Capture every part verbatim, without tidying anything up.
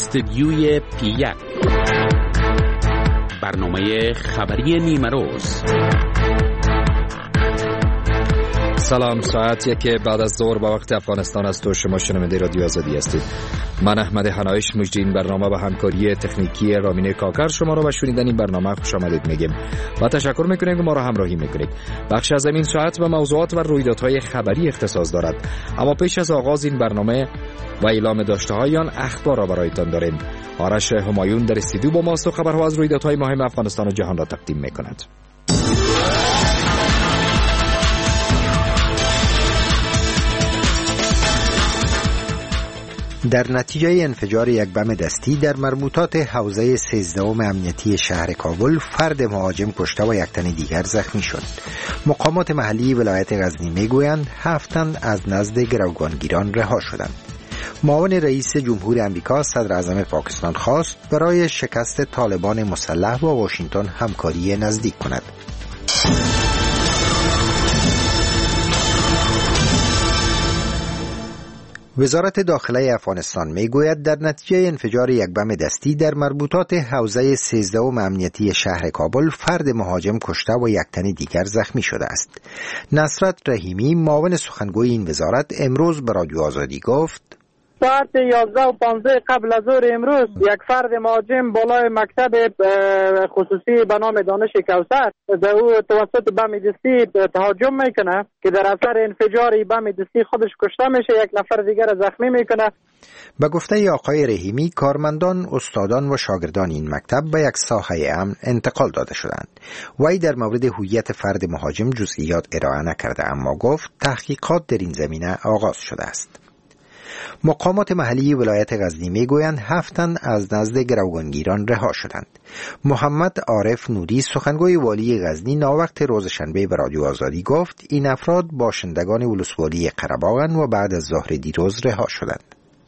استدیوی پی یک، برنامه خبری نیمه روز. سلام، ساعت یک بعد از ظهر با وقت افغانستان است و شما شنونده رادیو آزادی هستید. من احمد حنایش مجری این برنامه به همکاری تکنیکی رامین کاکر شما را به شنیدن این برنامه خوش آمدید میگیم و تشکر میکنیم که ما را همراهی میکنید. بخش از این ساعت به موضوعات و رویدادهای خبری اختصاص دارد، اما پیش از آغاز این برنامه و اعلام داشته های آن اخبار را برایتان داریم. آرش همایون در استودیو با ماست و خبرها از رویدادهای مهم افغانستان و جهان را تقدیم میکند. در نتیجه انفجار یک بم دستی در مربوطات حوزه سیزدهم امنیتی شهر کابل، فرد مهاجم کشته و یک تن دیگر زخمی شد. مقامات محلی ولایت غزنی میگویند هفت تن از نزد گروگانگیران رها شدند. معاون رئیس جمهور امریکا صدر اعظم پاکستان خواست برای شکست طالبان مسلح با واشنگتن همکاری نزدیک کند. وزارت داخله افغانستان میگوید در نتیجه انفجار یک بم دستی در مربوطات حوزه سیزدهم امنیتی شهر کابل، فرد مهاجم کشته و یک تن دیگر زخمی شده است. نصرت رحیمی، معاون سخنگوی این وزارت، امروز به رادیو آزادی گفت ساعت یازده و پانزده قبل از ظهر امروز یک فرد مهاجم بالای مکتب خصوصی به نام دانش کوثر در او توسط بم دستی تهاجم میکنه که در اثر انفجار بم دستی خودش کشته میشه، یک نفر دیگر زخمی میکنه. به گفته آقای رحیمی، کارمندان، استادان و شاگردان این مکتب به یک ساحه امن انتقال داده شدند. وی در مورد هویت فرد مهاجم جزئیات ارائه نکرده، اما گفت تحقیقات در این زمینه آغاز شده است. مقامات محلی ولایت غزنی میگویند هفت تن از نزد گروگانگیران رها شدند. محمد عارف نوری، سخنگوی والی غزنی، ناوقت روز شنبه به رادیو آزادی گفت این افراد باشندگان ولسوالی قره‌باغند و بعد از ظهر دیروز رها شدند.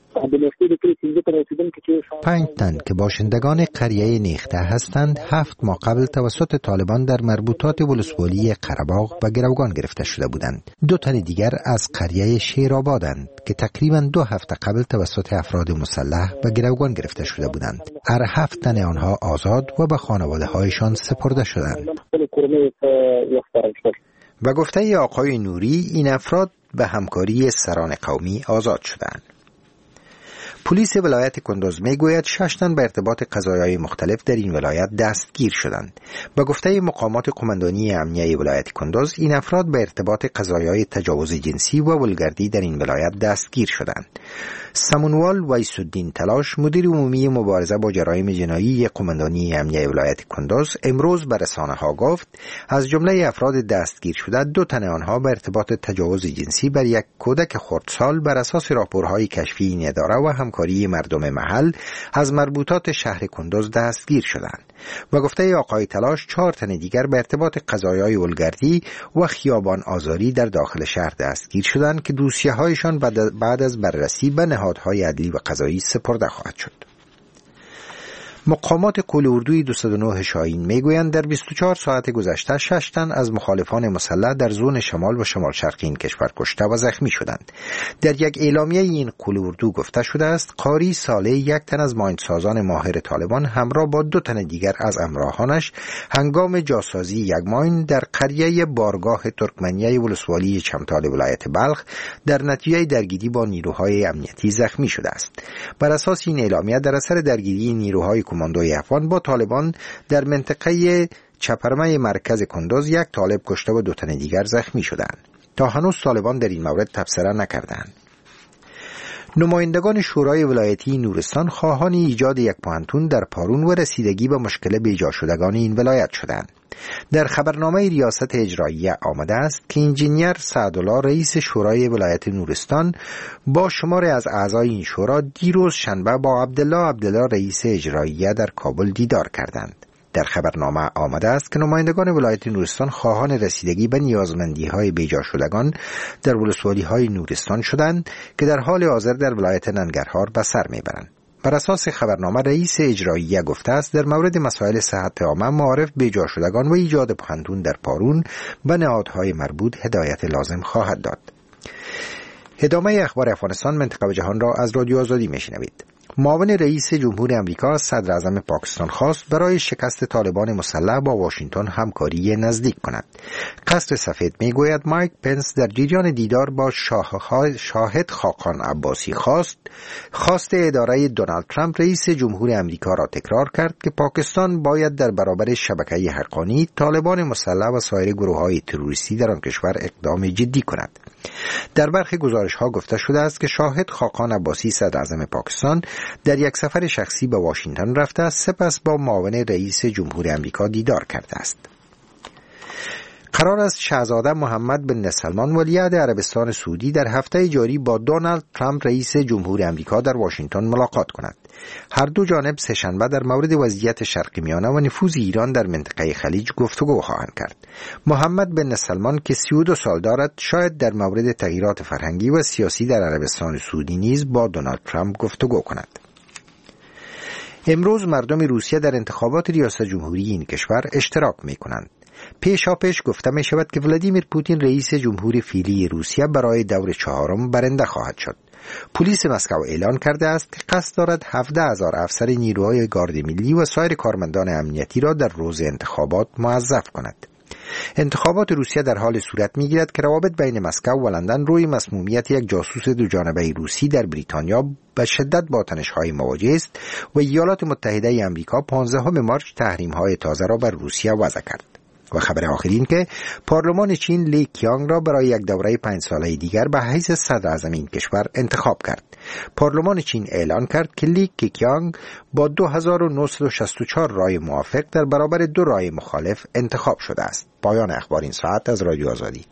پنج تن که باشندگان قریه نیخته هستند، هفت ماه قبل توسط طالبان در مربوطات ولسوالی قره‌باغ و گروگان گرفته شده بودند. دو تن دیگر از قریه شیرآبادند که تقریبا دو هفته قبل توسط افراد مسلح و گروگان گرفته شده بودند. هر هفت تن آنها آزاد و به خانواده هایشان سپرده شدند. و گفته آقای نوری، این افراد به همکاری سران قومی آزاد شدند. پلیس ولایت کندوز میگوید شش تن به ارتباط قضایای مختلف در این ولایت دستگیر شدند. به گفته مقامات قماندانی امنیه ولایت کندوز، این افراد به ارتباط قضایای تجاوز جنسی و ولگردی در این ولایت دستگیر شدند. سمونوال ویس‌الدین تلاش، مدیر عمومی مبارزه با جرایم جنایی قماندانی امنیه ولایت کندوز، امروز به رسانه‌ها گفت از جمله افراد دستگیر شده، دو تن آنها به ارتباط تجاوز جنسی بر یک کودک خردسال بر اساس راپورهای کشفی این اداره و همکاری مردم محل از مربوطات شهر کندوز دستگیر شدند. و گفته آقای تلاش، چهار تن دیگر به ارتباط قضایای ولگردی و خیابان آزاری در داخل شهر دستگیر شدند که دوسیه هایشان بعد از بررسی به نهادهای عدلی و قضایی سپرده خواهد شد. مقامات قول اردوی دویست و نه شاهین میگویند در بیست و چهار ساعت گذشته شش تن از مخالفان مسلح در زون شمال و شمال شرقی این کشور کشته و زخمی شدند. در یک اعلامیه این قول اردو گفته شده است قاری صالح، یک تن از ماینسازان ماهر طالبان، همراه با دو تن دیگر از همراهانش هنگام جاسازی یک ماین در قریه بارگاه ترکمنیه ولسوالی چمتال ولایت بلخ در نتیجه درگیری با نیروهای امنیتی زخمی شده است. بر اساس این اعلامیه در اثر درگیری نیروهای کماندوی افغان با طالبان در منطقه چپرمه مرکز کندوز، یک طالب کشته و دو تن دیگر زخمی شدند. تا هنوز طالبان در این مورد تبصره نکردند. نمایندگان شورای ولایتی نورستان خواهان ایجاد یک پوهنتون در پارون و رسیدگی به مشکل بیجا شدگان این ولایت شدند. در خبرنامه ریاست اجراییه آمده است که انجینیر سعدالله، رئیس شورای ولایت نورستان، با شمار از اعضای این شورا دیروز شنبه با عبدالله عبدالله رئیس اجراییه در کابل دیدار کردند. در خبرنامه آمده است که نمایندگان ولایت نورستان خواهان رسیدگی به نیازمندی‌های بیجا شدگان در ولسوالی‌های نورستان شدند که در حال حاضر در ولایت ننگرهار به سر می‌برند. بر اساس خبرنامه رئیس اجراییه گفته است در مورد مسائل صحت عامه، معارف بیجا شدگان و ایجاد پوهنتون در پارون به نهادهای مربوط هدایت لازم خواهد داد. ادامه اخبار افغانستان، منطقه و جهان را از رادیو آزادی میشنوید. معاون رئیس جمهور امریکا از صدر اعظم پاکستان خواست برای شکست طالبان مسلح با واشنگتن همکاری نزدیک کند. قصر سفید میگوید مایک پنس در جریان دیدار با شاهد خاقان عباسی خواست خواست اداره دونالد ترامپ رئیس جمهور امریکا را تکرار کرد که پاکستان باید در برابر شبکه حقانی، طالبان مسلح و سایر گروه‌های تروریستی در آن کشور اقدام جدی کند. در برخی گزارش‌ها گفته شده است که شاهد خاقان عباسی صدر اعظم پاکستان در یک سفر شخصی به واشنگتن رفته است، سپس با معاون رئیس جمهور امریکا دیدار کرده است. قرار است شاهزاده محمد بن سلمان ولیعهد عربستان سعودی در هفته جاری با دونالد ترامپ رئیس جمهور امریکا در واشنگتن ملاقات کند. هر دو جانب سه‌شنبه در مورد وضعیت شرق میانه و نفوذ ایران در منطقه خلیج گفتگو خواهند کرد. محمد بن سلمان که سی و دو سال دارد شاید در مورد تغییرات فرهنگی و سیاسی در عربستان سعودی نیز با دونالد ترامپ گفتگو کند. امروز مردم روسیه در انتخابات ریاست جمهوری این کشور اشتراک می کنند. پیشا پیش گفته می شود که ولادیمیر پوتین رئیس جمهور فعلی روسیه برای دور چهارم برنده خواهد شد. پلیس مسکو اعلان کرده است که قصد دارد هفده هزار افسر نیروهای گارد ملی و سایر کارمندان امنیتی را در روز انتخابات موظف کند. انتخابات روسیه در حال صورت می‌گیرد که روابط بین مسکو و لندن روی مسمومیت یک جاسوس دو جانبه روسی در بریتانیا به شدت با تنش‌های مواجه است و ایالات متحده آمریکا پانزدهم مارس تحریم‌های تازه را بر روسیه وضع کرد. و خبر آخرین که پارلمان چین لی کیانگ را برای یک دوره پنج ساله دیگر به حیث صدر اعظم این کشور انتخاب کرد. پارلمان چین اعلان کرد که لی کیانگ با دو هزار و نهصد و شصت و چهار رای موافق در برابر دو رای مخالف انتخاب شده است. پایان اخبار این ساعت از رادیو آزادی.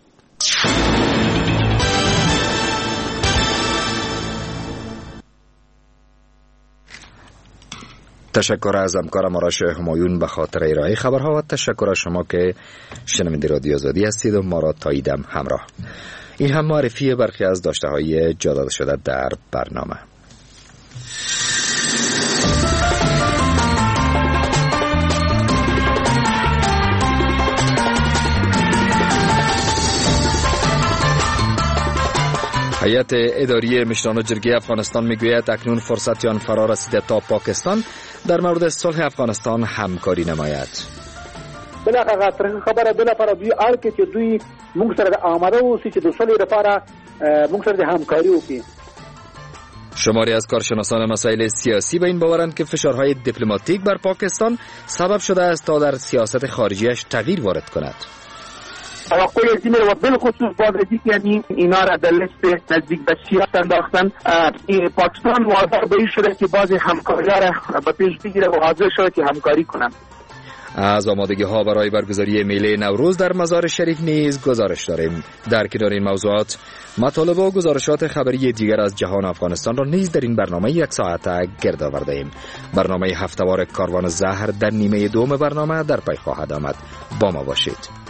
تشکر از همکارم آرش همایون به خاطر ارائه خبرها و تشکر از شما که شنونده رادیو آزادی هستید و ما را تا ایدم همراه. این هم معرفی برخی از داشته‌های جا داده شده در برنامه. هیئت اداری مشران جرگه افغانستان میگوید اکنون فرصت آن فرا رسیده تا پاکستان در مورد صلح افغانستان همکاری نماید. بلاخره تر خبره بلاخره دوی آلکه چې دوی موږ سره آماده اوسي چې د صلح لپاره موږ سره همکاری وکړي. شماری از کارشناسان مسائل سیاسی به این باورند که فشارهای دیپلماتیک بر پاکستان سبب شده است تا در سیاست خارجیش تغییر وارد کند. توقع ازی میره و بالخصوص بازرسی که یعنی اینا را در لیست نزدیک به سیاست انداختن. پاکستان واضح به این شده که باز همکاری را به پیش بگیره و حاضر شده که همکاری کنند. از آمادگی ها برای برگزاری میله نوروز در مزار شریف نیز گزارش داریم. در کنار این موضوعات مطالب و گزارشات خبری دیگر از جهان افغانستان را نیز در این برنامه یک ساعته گرد آورده ایم. برنامه هفته‌وار کاروان زهر در نیمه دوم برنامه در پی خواهد آمد. با ما باشید.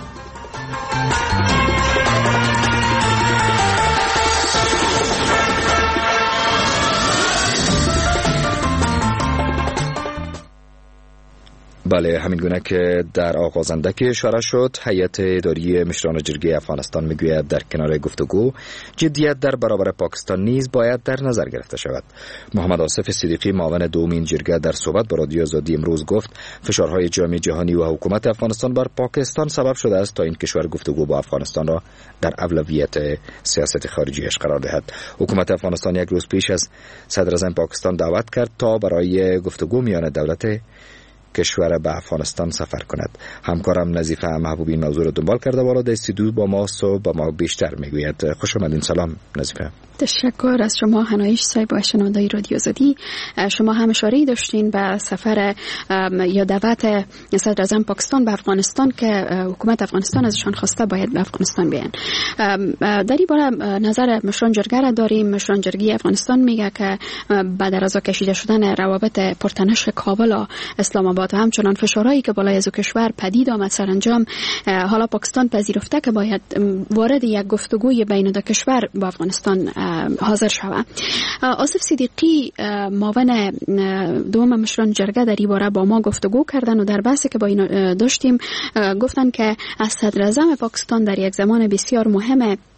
بله، همین گونه که در آغازنده که اشاره شد، هیئت اداری مشران جرگه افغانستان میگوید در کنار گفتگو جدیت در برابر پاکستان نیز باید در نظر گرفته شود. محمد آصف صدیقی معاون دوم این جرگه در صحبت با رادیو آزادی امروز گفت فشارهای جامعه جهانی و حکومت افغانستان بر پاکستان سبب شده است تا این کشور گفتگو با افغانستان را در اولویت سیاست خارجیش قرار دهد. حکومت افغانستان یک روز پیش از صدر اعظم پاکستان دعوت کرد تا برای گفتگو میان دولت کشور به افغانستان سفر کند. همکارم نظیفه محبوبی این موضوع را دنبال کرده بالا در استودیو با ماست و با ما بیشتر میگوید. خوش آمدین. سلام نظیفه. تشکر از شما هنایش صاحب و شنوندگان رادیو آزادی. شما هم اشاره داشتین به سفر یا دعوت صدر اعظم پاکستان به افغانستان که حکومت افغانستان ازشان خواسته باید به افغانستان بیان. در این باره نظر مشران جرگه را داریم. مشران جرگه افغانستان میگه که بعد از کشیده شدن روابط پرتنش کابل و اسلام آباد و همچنان فشارهایی که بالای از کشور پدید آمد سرانجام حالا پاکستان پذیرفته که باید وارد یک گفتگوی بین دو کشور با افغانستان حاضر شود. آصف صدیقی معاون دوم مشران جرگه در این باره با ما گفتگو کردن و در بحثی که با این داشتیم گفتن که از صدر اعظم پاکستان در یک زمان بسیار مهم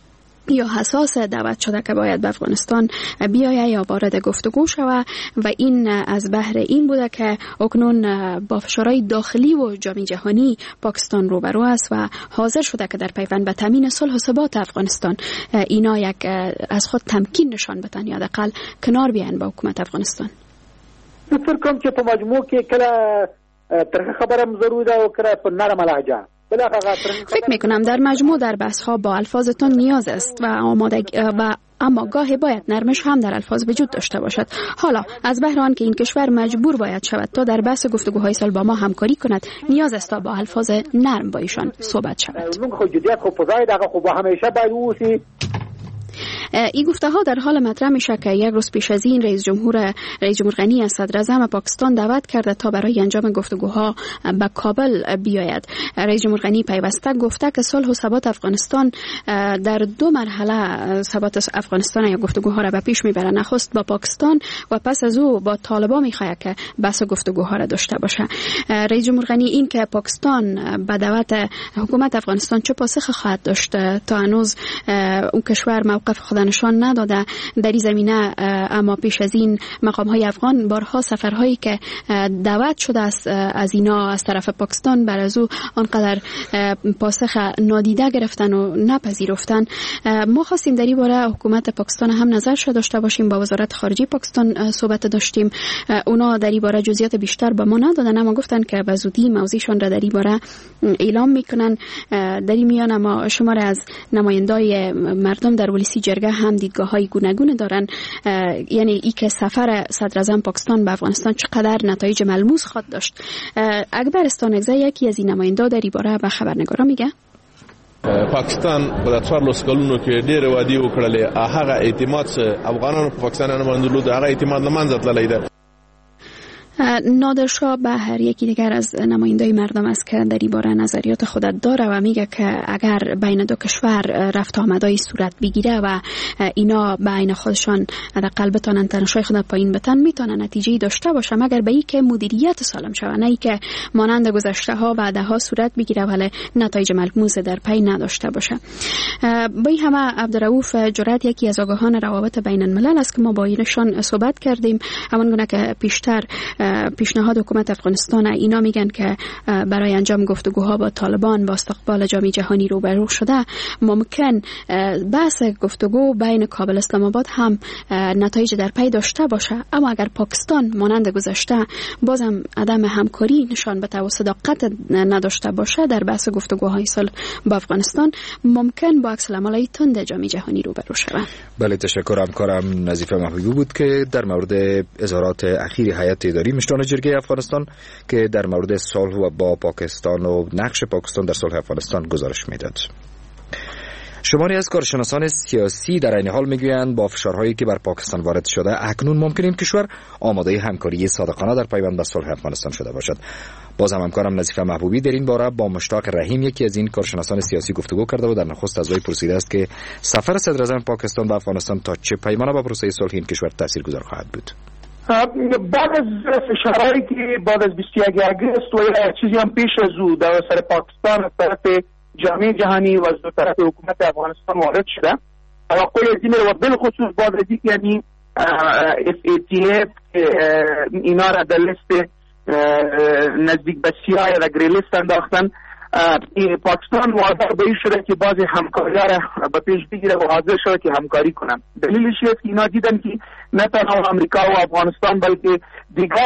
یا حساس دعوت شده که باید به افغانستان بیایه یا وارد گفتگو شود و این از بهر این بوده که اکنون با فشارهای داخلی و جامعه جهانی پاکستان روبرو است و حاضر شده که در پیوند به تامین صلح و ثبات افغانستان اینا یک از خود تمکین نشان بدن یا حداقل کنار بیاین با حکومت افغانستان. فکر کوم چې په مجموع کې کله ترخه خبرم ضروري ده او کله په نرمه لهجه. فکر میکنم در مجموع در بحث ها با الفاظتون نیاز است و آمادگی و اما گاهی باید نرمش هم در الفاظ وجود داشته باشد. حالا از بهر آن که این کشور مجبور باید شود تا در بحث گفتگوهای صلح با ما همکاری کند، نیاز است تا با الفاظ نرم با ایشان صحبت شود. این گفته ها در حال مطرح میشه که یک روز پیش از این رئیس جمهور رئیس جمهور غنی از صدر اعظم پاکستان دعوت کرده تا برای انجام گفتگوها به کابل بیاید. رئیس جمهور غنی پیوسته گفته که صلح و ثبات افغانستان در دو مرحله ثبات افغانستان یا گفتگوها را به پیش میبره، نخست با پاکستان و پس از او با طالبان میخواد که بحث گفتگوها را داشته باشه. رئیس جمهور غنی این که پاکستان به دعوت حکومت افغانستان چه پاسخ خواهد داشت تا هنوز اون کشور موقف خود نشان نداده در این زمینه، اما پیش از این مقام های افغان بارها سفرهایی که دعوت شده است از اینا از طرف پاکستان بر از او آنقدر پاسخ نادیده گرفتن و نپذیرفتن. ما خواستیم در این باره حکومت پاکستان هم نظر داشته باشیم، با وزارت خارجه پاکستان صحبت داشتیم، اونا در این باره جزئیات بیشتر به ما ندادن، اما گفتن که به زودی موضوعشون را در این باره اعلام میکنن. در این میان ما شمار از نمایندای مردم در ولسی جرگه هم دیدگاه‌های گوناگون دارن، یعنی ای که سفر صدر اعظم پاکستان به افغانستان چقدر نتایج ملموس خواهد داشت. اکبر استانگزی یکی از این نماینده در این باره به خبرنگارا میگه پاکستان په څوارلس کلونو کې ډېر وادي وکړلې، هغه اعتماد چې افغانانو په پاکستان باندې درلود هغه اعتماد له منځه تللی دی. نادر شاه بهر یکی دیگر از نمایندای مردم است که در این باره نظریات خودت داره و میگه که اگر بین دو کشور رفت آمدای صورت بگیره و اینا بین خودشان حداقل بتونن تنشای خود پایین بتن، میتونن نتیجه داشته باشه، مگر به این که مدیریت سالم شود، نه ای که مانند گذشته ها وعده ها صورت بگیره ولی نتایج ملموس در پی نداشته باشه. با این همه عبدالرؤوف جرأت یکی از آگاهان روابط بین الملل است که ما با ایشان صحبت کردیم، همونگونه که پیشتر پیشنهاد حکومت افغانستان اینا میگن که برای انجام گفتگوها با طالبان با استقبال جامعه جهانی روبرو شده، ممکن بحث گفتگو بین کابل اسلام آباد هم نتایج در پی داشته باشه، اما اگر پاکستان مانند گذشته بازم عدم همکاری نشان بده و صداقت نداشته باشه در بحث گفتگوهای صلح با افغانستان، ممکن با عکس العملای تند جامعه جهانی روبرو شود. بله، تشکر. همکارم نظیفه محبوبی بود که در مورد اظهارات اخیر هیئت اداری مشران جرگه افغانستان که در مورد صلح و با پاکستان و نقش پاکستان در صلح افغانستان گزارش میداد. شماری از کارشناسان سیاسی در این حال میگویند با فشارهایی که بر پاکستان وارد شده اکنون ممکن این کشور آماده همکاری صادقانه در پیوند به صلح افغانستان شده باشد. باز هم همکارم نظیفه محبوبی در این باره با مشتاق رحیم یکی از این کارشناسان سیاسی گفتگو کرده و در نخست از وی پرسیده است که سفر صدر اعظم پاکستان به افغانستان تا چه پیمانه به پروسه صلح این کشور تاثیرگذار خواهد بود. بعد از فشارهایی که بعد از بیست و یک اگست و یه چیزی هم پیش از او در سر پاکستان از طرف جامعه جهانی و از طرف حکومت افغانستان وارد شده، توقع از این و بالخصوص بعد از اینکه یعنی اف ای تی اف اینا را در لیست نزدیک به سیاه یا در گری لیست انداختن، پاکستان وادار به این شده که بعضی همکاری‌ها را به پیش بگیره و حاضر شده که همکاری کنن. دلیلش است که اینا دیدن که نه تنها آمریکا و افغانستان بلکه دیگر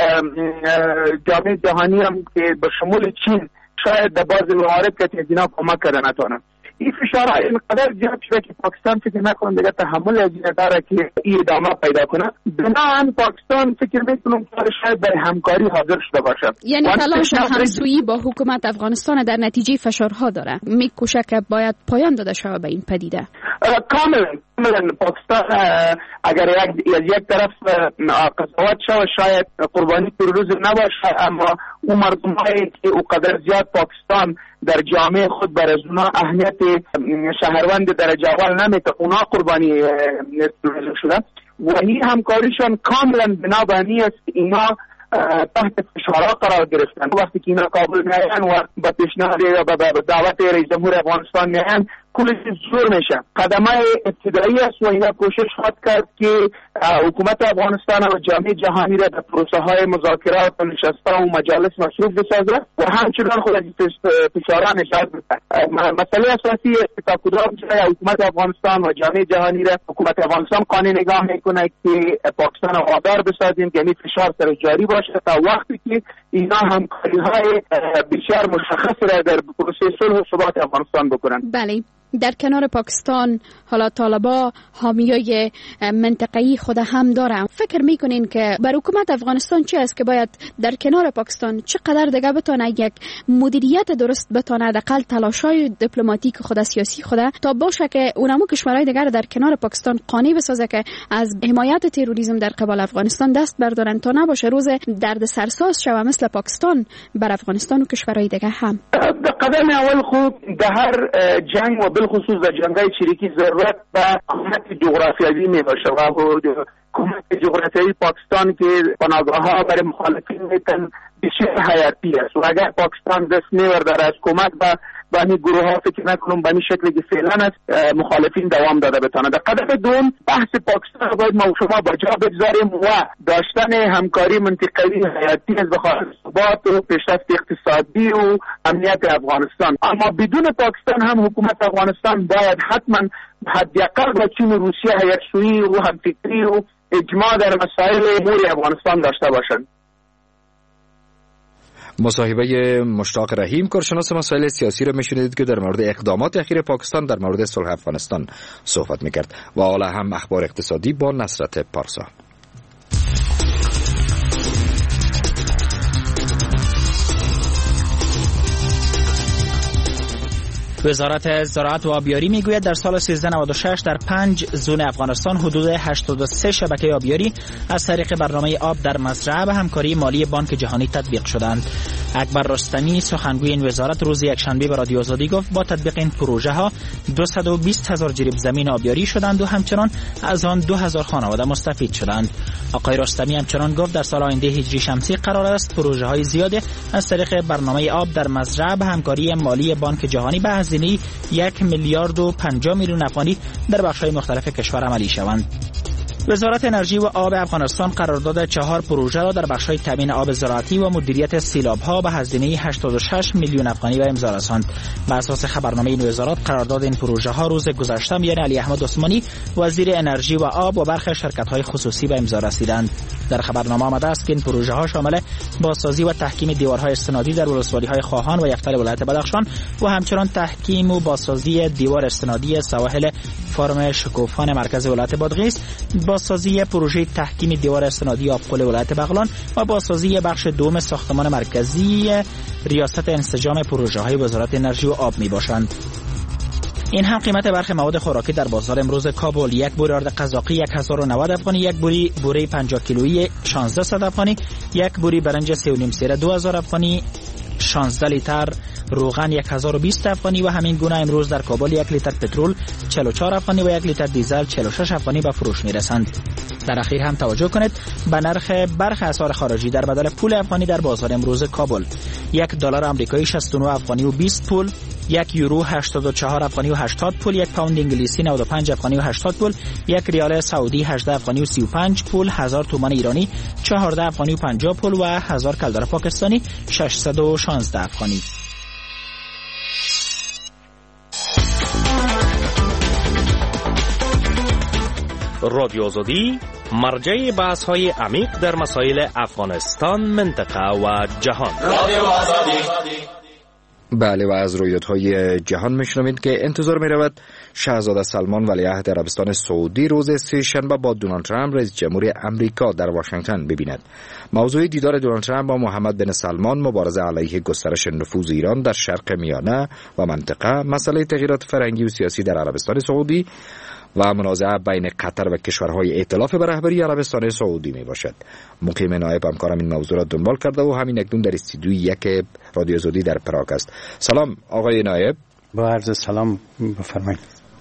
جامعه جهانی هم که به شمول چین شاید در بعضی موارد که از اینا کمک کرده نتونن. این فشارها اینقدر زیاد شده که پاکستان فکر نکنه دیگه تحمل از این داره که این ادامه پیدا کنه. بنابراین پاکستان فکر میکنم که شاید برای همکاری حاضر شده باشه. یعنی تلاش همسویی با حکومت افغانستان در نتیجه فشارها داره، میکوشه که باید پایان داده شود به این پدیده. کاملا کاملا پاکستان اگر یک از یک طرف قضاوت شود شاید قربانی تروریسم نباشه، اما اون مردمایی که اونقدر زیاد پاکستان در جامعه خود بر از اونا اهمیت شهروند درجه اول نمیده، اونا قربانی تروریسم شدن و این همکاریشان کاملا بنابراین است که اینا تحت فشارها قرار گرفتن. وقتی که اینا کابل میایند و با پیشنهاد یا با دعوت رئیس جمهور افغانستان میایند، کل چیز زور میشه. قدمه ابتدایی است و اینا کوشش خواهد کرد که حکومت افغانستان و جامعه جهانی را در پروسه های مذاکرات و نشست‌ها و مجالس مصروف بسازد و همچنان خود از فشاران نشاط بده. مسئله اساسی است تا کدام جای حکومت افغانستان و جامعه جهانی را حکومت افغانستان قانع نگاه میکنه که پاکستان را وادار بسازیم که یعنی فشار سر جاری باشه تا وقتی که اینا همکاری های بسیار مشخص را در پروسه صلح و ثبات افغانستان بکنن. بله، در کنار پاکستان حالا طالبا حامیای منطقه‌ای خود هم دارن. فکر میکنین که بر حکومت افغانستان چی است که باید در کنار پاکستان چقدر دیگه بتونه یک مدیریت درست بتونه حداقل تلاشای دیپلماتیک خود سیاسی خود تا باشه که اونمو کشورهای دیگر در کنار پاکستان قانع بسازه که از حمایت تروریسم در قبال افغانستان دست بردارن تا نباشه روز درد سرساز شوه مثل پاکستان بر افغانستان و کشورهای دیگر هم. در قدم اول خود در هر جنگ و بالخصوص در جنگ‌های چریکی ضرورت و کمک جغرافیایی می باشه و کمک جغرافیایی پاکستان که پناهگاه‌ها برای مخالفین میتن بسیار حیاتی است و اگر پاکستان دست نیورداره از کمک به به این گروه ها فکر نکنم به این شکلی که فعلا است مخالفین دوام داده بتانه. در قدم دوم بحث پاکستان باید ما و شما با جا بگذاریم و داشتن همکاری منطقه‌ای حیاتی از بخاطر ثبات و پیشرفت اقتصادی و امنیت افغانستان. اما بدون پاکستان هم حکومت افغانستان باید حتما حداقل با چین و روسیه هیج‌سویی و همفکری و اجماع در مسائل امور افغانستان داشته باشند. مصاحبه مشتاق رحیم کارشناس مسائل سیاسی را میشنیدید که در مورد اقدامات اخیر پاکستان در مورد صلح افغانستان صحبت میکرد و حالا هم اخبار اقتصادی با نصرت پارسا. وزارت زراعت و آبیاری میگوید در سال سیزده نود و شش در پنج زون افغانستان حدود هشتاد و سه شبکه آبیاری از طریق برنامه آب در مزرعه به همکاری مالی بانک جهانی تطبیق شدند. اکبر رستمی سخنگوی این وزارت روز یکشنبه به رادیو آزادی گفت با تطبیق این پروژه ها دویست و بیست هزار جریب زمین آبیاری شدند و همچنان از آن دو هزار خانواده مستفید شدند. آقای رستمی همچنان گفت در سال آینده هجری شمسی قرار است پروژه های زیادی از طریق برنامه آب در مزرعه به همکاری مالی بانک جهانی به هزینه یک میلیارد و پنجاه میلیون افغانی در بخش‌های مختلف کشور عملی شوند. وزارت انرژی و آب افغانستان قرارداد چهار پروژه را در بخش‌های تامین آب زراعتی و مدیریت سیلاب‌ها به هزینه هشتاد و شش میلیون افغانی به امضا رساند. بر اساس خبرنامه این وزارت قرارداد این پروژه ها روز گذشته میان علی احمد عثمانی وزیر انرژی و آب و برخی شرکت‌های خصوصی به امضا رسیدند. در خبرنامه آمده است که این پروژه ها شامل بازسازی و تحکیم دیوارهای استنادی در ولسوالی‌های خواهان و یفتل ولایت بدخشان و همچنین تحکیم و بازسازی دیوار استنادی سواحل فارم شکوفان مرکز ولایت بادغیس، بازسازی پروژه تحکیم دیوار استنادی آبخول ولایت بغلان و بازسازی بخش دوم ساختمان مرکزی ریاست انسجام پروژه‌های وزارت انرژی و آب میباشند. این هم قیمت برخی مواد خوراکی در بازار امروز کابل: یک بوره آرد قزاقی هزار و نود افغانی، یک بوری بوره پنجاه کیلویی شانزده افغانی، یک بوری برنج سه و نیم سیره دو هزار افغانی، شانزده لیتر روغن یک هزار و بیست افغانی و همین گونه امروز در کابل یک لیتر پترول چهل و چهار افغانی و یک لیتر دیزل چهل و شش افغانی به فروش میرسند. در اخیر هم توجه کنید به نرخ برخی اسعار خارجی در بدل پول افغانی در بازار امروز کابل: یک دلار آمریکایی شصت و نه افغانی و بیست پول، یک یورو هشتاد و چهار افغانی و هشتاد پول، یک پوند انگلیسی نود و پنج افغانی و هشتاد پول، یک ریال سعودی هجده افغانی و سی و پنج پول، هزار تومان ایرانی چهارده افغانی و پنجاه پول و هزار کلدر پاکستانی ششصد و شانزده افغانی. رادیو آزادی مرجع بحث های عمیق در مسائل افغانستان، منطقه و جهان. رادیو آزادی. بله، و از رویدادهای جهان میشنوید که انتظار می رود شاهزاده سلمان ولیعهد عربستان سعودی روز سه شنبه با دونالد ترامپ رئیس جمهور امریکا در واشنگتن ببیند. موضوع دیدار دونالد ترامپ با محمد بن سلمان مبارزه علیه گسترش نفوذ ایران در شرق میانه و منطقه، مسئله تغییرات فرهنگی و سیاسی در عربستان سعودی و منازعه بین قطر و کشورهای ائتلاف به رهبری عربستان سعودی می باشد. مقیم نایب همکارم این موضوع را دنبال کرده و همین اکنون در استودیوی یک رادیو آزادی در پراگ است. سلام آقای نایب. با عرض سلام بفرمایید.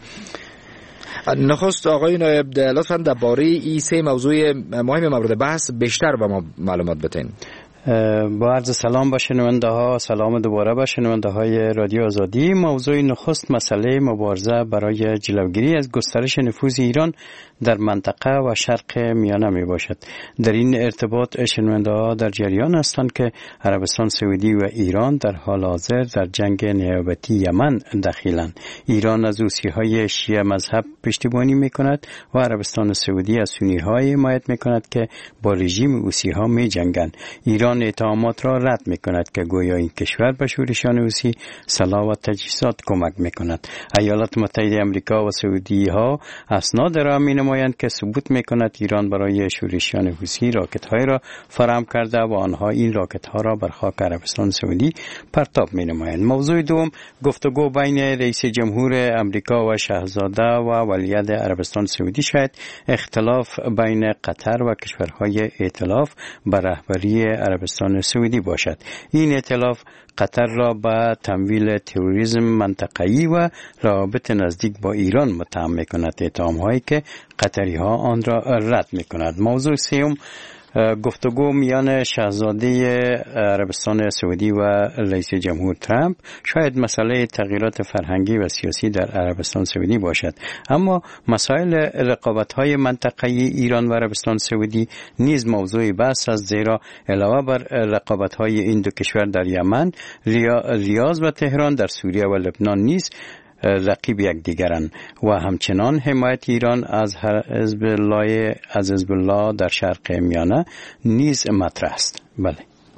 نخست آقای نایب لطفاً درباره این سه موضوع مهم مورد بحث بیشتر به ما معلومات بدین. با عرض سلام به شنونده ها، سلام دوباره به شنونده های رادیو آزادی. موضوع نخست مسئله مبارزه برای جلوگیری از گسترش نفوذ ایران در منطقه و شرق میانه می باشد. در این ارتباط شنونده ها در جریان هستند که عربستان سعودی و ایران در حال حاضر در جنگ نیابتی یمن دخیلند. ایران از حوثی های شیعه مذهب پشتیبانی می کند و عربستان سعودی از سنی های حمایت می کند که با رژیم حوثی ها می جنگند. ایران اتهامات را رد می کند که گویا این کشور به شورشیان حوثی سلاح و تجهیزات کمک می کند. ایالات متحده آمریکا و سعودی ها اسناد را می نمایند که ثبوت می کند ایران برای شورشیان حوثی راکت های را فراهم کرده و آنها این راکت ها را بر خاک عربستان سعودی پرتاب می نمایند. موضوع دوم گفتگو بین رئیس جمهور آمریکا و شاهزاده و ولیعهد عربستان سعودی شاید اختلاف بین قطر و کشورهای ائتلاف بر رهبری عربستان سعودی باشد. این ائتلاف قطر را به تمویل تروریسم منطقه‌ای و روابط نزدیک با ایران متهم می‌کند، اتهام‌هایی که قطری ها آن را رد می‌کند. موضوع سوم گفتگو میان شاهزاده عربستان سعودی و رئیس جمهور ترامپ شاید مسئله تغییرات فرهنگی و سیاسی در عربستان سعودی باشد، اما مسائل رقابت‌های منطقه‌ای ایران و عربستان سعودی نیز موضوع بحث است، زیرا علاوه بر رقابت‌های این دو کشور در یمن، ریاض و تهران در سوریه و لبنان نیز رقیب یکدیگرند و همچنان حمایت ایران از حزب الله از حزب الله در شرق میانه نیز مطرح است. بله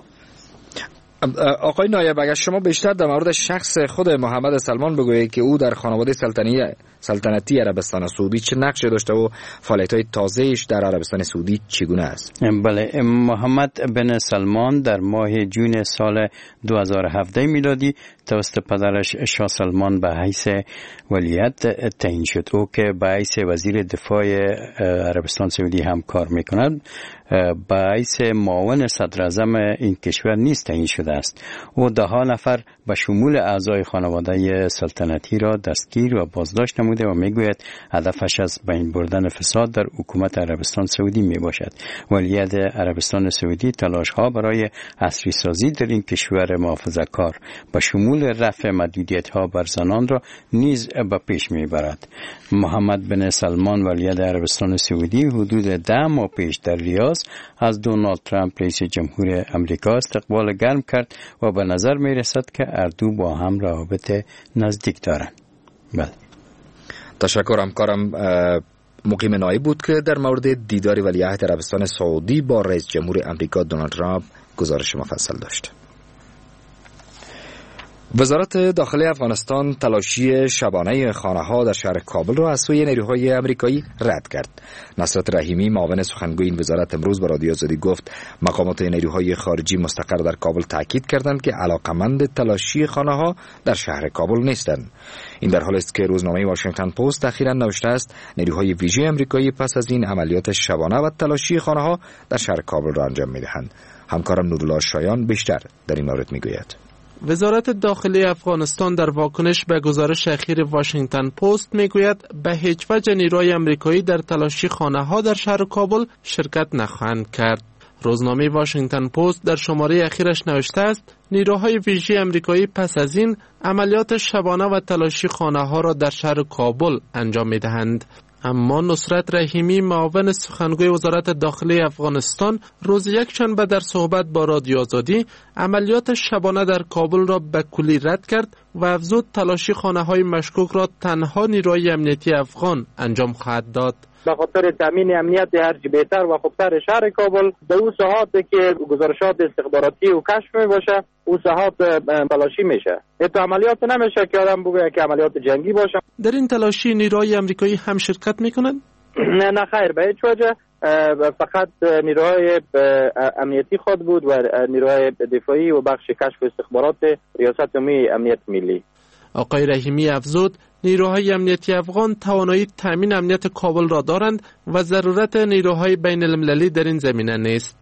آقای نایب، اگر شما بیشتر در مورد شخص خود محمد سلمان بگویید که او در خانواده سلطنتی سلطنتی عربستان سعودی چه نقشی داشته و فعالیت‌های تازه‌اش در عربستان سعودی چگونه است؟ بله، محمد بن سلمان در ماه جون سال دو هزار و هفده میلادی توسط پدرش شاه سلمان به حیث ولیعهد تعیین شد. او که به حیث وزیر دفاع عربستان سعودی هم کار می‌کند، به حیث معاون صدر اعظم این کشور نیز تعیین شده است. او ده ها نفر به شمول اعضای خانواده سلطنتی را دستگیر و بازداشت نموده و میگوید هدفش از بین بردن فساد در حکومت عربستان سعودی می باشد. ولیعهد عربستان سعودی تلاش ها برای عصری سازی در این کشور محافظه‌کار با شمول رفع محدودیت ها بر زنان را نیز به پیش می برد. محمد بن سلمان ولیعهد عربستان سعودی حدود ده ماه پیش در ریاض از دونالد ترامپ رئیس جمهور آمریکا استقبال گرم کرد و به نظر می رسد که هر دو با هم روابط نزدیک دارند. بله. تشکر. همکارم مقیم نایب بود که در مورد دیدار ولیعهد عربستان سعودی با رئیس جمهور آمریکا دونالد ترامپ گزارش مفصل داشت. وزارت داخلی افغانستان تلاشی شبانه خانه‌ها در شهر کابل را از سوی نیروهای آمریکایی رد کرد. نصرت رحیمی معاون سخنگوی این وزارت امروز به رادیو آزادی گفت مقامات نیروهای خارجی مستقر در کابل تاکید کردند که علاقمند تلاشی خانه‌ها در شهر کابل نیستند. این در حالی است که روزنامه واشنگتن پست اخیراً نوشته است نیروهای ویژه آمریکایی پس از این عملیات شبانه و تلاشی خانه‌ها در شهر کابل را انجام می‌دهند. همکارم نورالله شایان بیشتر در این مورد می‌گوید. وزارت داخلی افغانستان در واکنش به گزارش اخیر واشنگتن پست میگوید به هیچ وجه نیروهای آمریکایی در تلاشی خانه‌ها در شهر کابل شرکت نخواهند کرد. روزنامه واشنگتن پست در شماره اخیرش نوشته است نیروهای ویژه آمریکایی پس از این عملیات شبانه و تلاشی خانه‌ها را در شهر کابل انجام می‌دهند. اما نصرت رحیمی معاون سخنگوی وزارت داخلی افغانستان روز یکشنبه در صحبت با رادیو آزادی عملیات شبانه در کابل را به کلی رد کرد و افزود تلاشی خانه‌های مشکوک را تنها نیروهای امنیتی افغان انجام خواهد داد. به خاطر تامین امنیت هرچی بهتر و خوبتر شهر کابل در اون ساحاتی که گزارشات استخباراتی و کشف می باشه اون ساحات تلاشی میشه. این عملیات نمیشه که آدم بگه که عملیات جنگی باشه. در این تلاشی نیروهای آمریکایی هم شرکت میکنند؟ نه نه خیر، به هیچ وجه. فقط نیروهای امنیتی خود بود و نیروهای دفاعی و بخش کشف استخبارات ریاست عمومی امنیت ملی. آقای رحیمی افزود نیروهای امنیتی افغان توانایی تامین امنیت کابل را دارند و ضرورت نیروهای بین المللی در این زمینه نیست.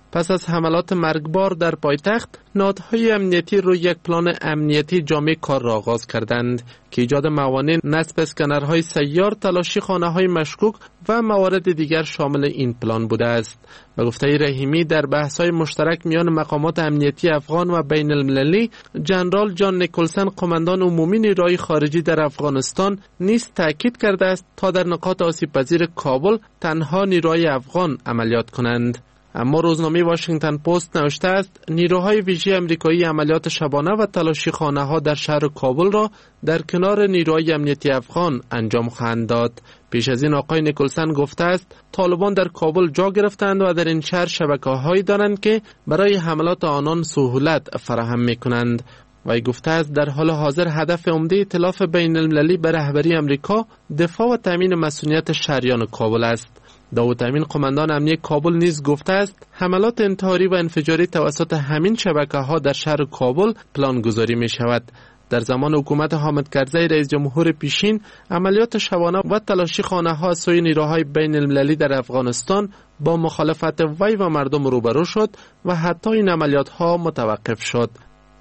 پس از حملات مرگبار در پایتخت، نهادهای امنیتی روی یک پلان امنیتی جامع کار را آغاز کردند که ایجاد موانع، نصب اسکنرهای سیار، تلاشی خانه‌های مشکوک و موارد دیگر شامل این پلان بوده است. به گفته رحیمی، در بحث‌های مشترک میان مقامات امنیتی افغان و بین المللی، جنرال جان نیکلسن، قماندان عمومی نیروهای خارجی در افغانستان، نیز تاکید کرده است تا در نقاط آسیب‌پذیر کابل تنها نیروهای افغان عملیات کنند. اما روزنامه واشنگتن پست نوشته است نیروهای ویژه آمریکایی عملیات شبانه و تلاشی خانه‌ها در شهر کابل را در کنار نیروهای امنیتی افغان انجام خواهند داد. پیش از این آقای نیکلسن گفته است طالبان در کابل جا گرفتند و در این شهر شبکه‌هایی دارند که برای حملات آنان سهولت فراهم می‌کنند. وی گفته است در حال حاضر هدف عمده ائتلاف بین المللی به رهبری آمریکا دفاع و تامین مسئولیت شهریان کابل است. داوود امین، قماندان امنیتی کابل، نیز گفته است حملات انتحاری و انفجاری توسط همین شبکه‌ها در شهر کابل پلان گذاری می شود. در زمان حکومت حامد کرزی رئیس جمهور پیشین، عملیات شبانه و تلاشی خانه‌ها از سوی نیروهای بین المللی در افغانستان با مخالفت وی و مردم روبرو شد و حتی این عملیات‌ها متوقف شد.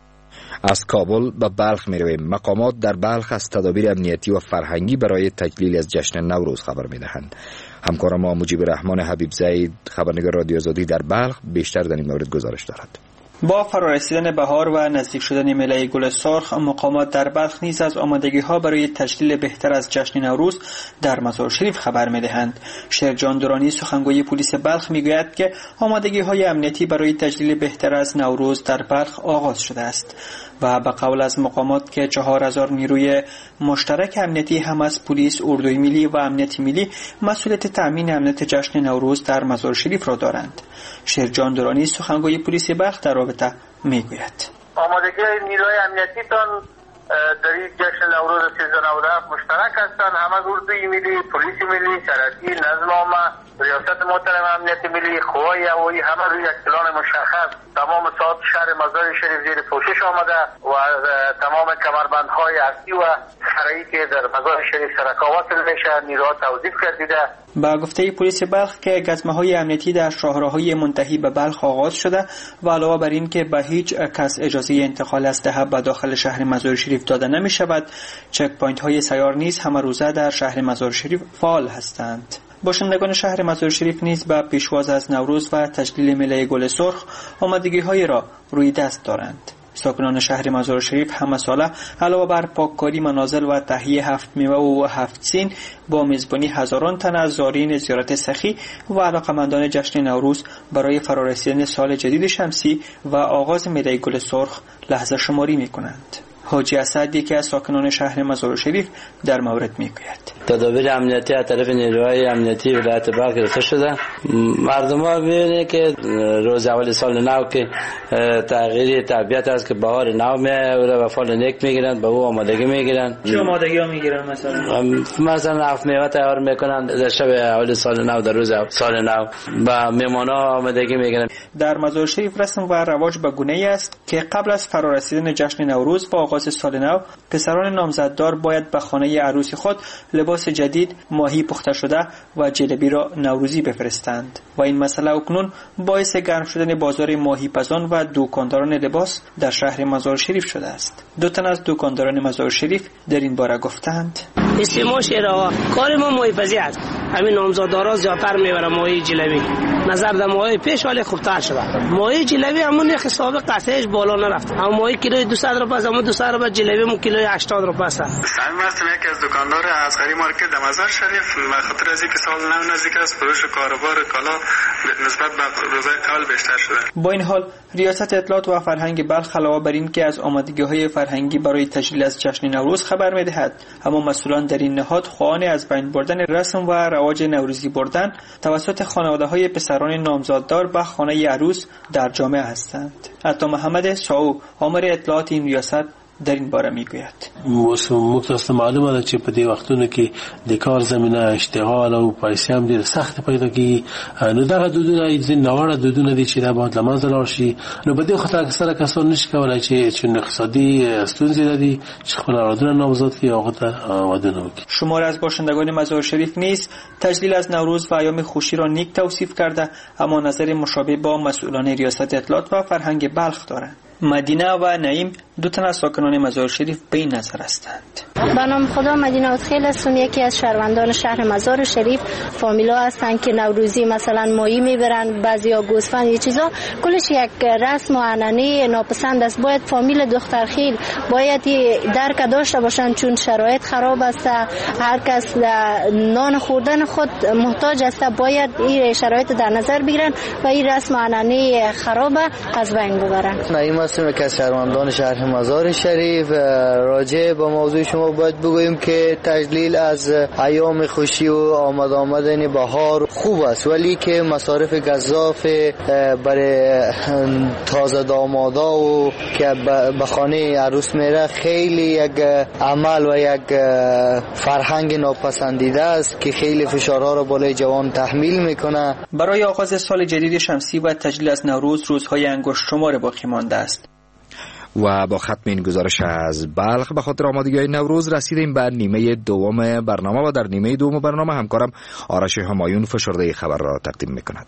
از کابل به بلخ می رویم. مقامات در بلخ از تدابیر امنیتی و فرهنگی برای تجلیل از جشن نوروز خبر می دهند. همکار ما مجیب رحمان حبیب زید، خبرنگار رادیو آزادی در بلخ، بیشتر در این مورد گزارش دارد. با فرارسیدن بهار و نزدیک شدن میله گل سرخ، مقامات در بلخ نیز از آمادگی‌ها برای تجلیل بهتر از جشن نوروز در مزار شریف خبر می‌دهند. شیرجان درانی، سخنگوی پلیس بلخ، می‌گوید که آمادگی‌های امنیتی برای تجلیل بهتر از نوروز در بلخ آغاز شده است و به قول از مقامات که چهار هزار نیروی مشترک امنیتی هم از پلیس، اردوی ملی و امنیت ملی مسئولیت تأمین امنیت جشن نوروز در مزار شریف را دارند. شیرجان درانی، سخنگوی پلیس بلخ، در رابطه میگوید آمادگی نیروی امنیتی تان در این جشن نوروز سیزده نود و هفت مشترک هستند. هم از اردوی ملی، پلیس ملی، شرطی، نظم عامه، ریاست محترم امنیت ملی، قوای هوایی، همه روی یک پلان مشخص تمام ساعات شهر مزار شریف زیر پوشش آمده و تمام کمربندهای اصلی و فرعی که در مزار شریف سرکاوت میشه نیروها توظیف کردیده. با گفته پلیس بلخ که گزمه‌های امنیتی در شاهراهای منتهی به بلخ آغاز شده و علاوه بر این که به هیچ کس اجازه انتقال اسلحه به داخل شهر مزار شریف داده نمی شود، چک پوینت های سیار نیز همه روزه در شهر مزار شریف فعال هستند. باشندگان شهر مزار شریف نیز به پیشواز از نوروز و تجلیل میله گل سرخ آمادگی‌هایی را روی دست دارند. ساکنان شهر مزار شریف همه ساله علاوه بر پاککاری منازل و تهیه هفت میوه و هفت سین با میزبانی هزاران تن از زائرین زیارت سخی و علاقمندان جشن نوروز برای فرارسیدن سال جدید شمسی و آغاز میله گل سرخ لحظه شماری می‌کنند. حاجی اسد که از ساکنان شهر مزار شریف در مورد میگوید تدابیر امنیتی از طرف نیروهای امنیتی ولایت بلخ گرفته شده. مردم ها می‌بینید که روز اول سال نو که تغییر طبیعت است که بهار نو میاد و فال نیک میگیرند، به او آمادگی میگیرند. چه آمادگی ها میگیرن؟ مثلا مثلا هفت میوه تیار میکنن در شب اول سال نو، در روز سال نو با مهمانا آمادگی میگیرن. در مزار شریف رسم و رواج به گونه‌ای است که قبل از فرارسیدن جشن نوروز و آغاز سال نو، پسران نامزددار باید به خانه عروسی خود لباس جدید، ماهی پخته شده و جلبی را نوروزی بفرستند و این مسئله اکنون باعث گرم شدن بازار ماهی پزان و دکانداران لباس در شهر مزار شریف شده است. دو تن از دکانداران مزار شریف در این باره گفتند استعمال شیرها کار ما ماهی پزی است. همین نامزدارا زیادتر میبره ماهی جلبی، نظر در ماهی پیش ولی خوبتر شده. ماهی جلبی همون یک حساب قطعش بالا نرفت، اما ماهی کیلوی دویست روپیه است، اما دویست روپیه جلبی مون کیلوی هشتاد روپیه است. سلام هستم، یکی از دکاندار اصغری مارکت در مزار شریف. به خاطر از اینکه سال نو نزدیک است، فروش کاروبار کالا نسبت به روزهای قبل بیشتر شده. با این حال ریاست اطلاعات و فرهنگ بلخ علاوه بر این که از آمادگی‌های فرهنگی برای تجلیل از جشن نوروز خبر می‌دهد، اما مسئولان در این نهاد خواهان از بین بردن رسم و رواج نوروزی بردن توسط خانواده‌های پسران نامزاددار به خانه عروس در جامعه هستند. عطا محمد ساو، آمر اطلاعات این ریاست، در این باره میگوید. مختص معلومه ده چې په دې وختونو کې د کار زمينه اشتغال او پیسې هم ډېر سخت پیدا کیږي. نو دغه دودونه د نوړه دودونه دي چې د باید لمنځه لاړ شي. نو په دې خاطر اکثره کسان نشي کولای چې چون اقتصادي ستونزې لري چې خپل اولادونه نامزاد کړي او هغه ته ودونه وکړي. شمار از باشندگان مزار شریف نیز تجلیل از نوروز و ایام خوشی را نیک توصیف کرده، اما نظر مشابه با مسئولان ریاست اطلاعات و فرهنگ بلخ دارند. مدینه و نعیم دو تن از ساکنان مزار شریف به این نظر هستند. به نام خدا مدینه ادخیل هستم، یکی از شهروندان شهر مزار شریف. فامیلا هستند که نوروزی مثلا ماهی میبرن، بعضیا گوسفند، یه چیزا، کلش یک رسم و عنعنه ناپسند است. باید فامیل دخترخیل باید درک داشته باشند، چون شرایط خراب است، هر کس نان خوردن خود محتاج است. باید این شرایط در نظر بگیرن و این رسم و عنعنه خراب از بین ببرن. نعیم هستم که از شهروندان شهر مزار شریف. راجع به موضوع شما باید بگوییم که تجلیل از ایام خوشی و آمد آمدن بهار خوب است، ولی که مصارف گزاف برای تازه دامادا و که به خانه عروس میره خیلی یک عمل و یک فرهنگ ناپسندیده است که خیلی فشارها را بالای جوان تحمیل میکنه. برای آغاز سال جدید شمسی و تجلیل از نوروز روزهای انگشت شمار باقی مانده است. و با ختم این گزارش از بلخ به خاطر آمادگی نوروز رسیدیم به نیمه دوم برنامه و در نیمه دوم برنامه همکارم آرش همایون فشرده خبر را تقدیم میکند.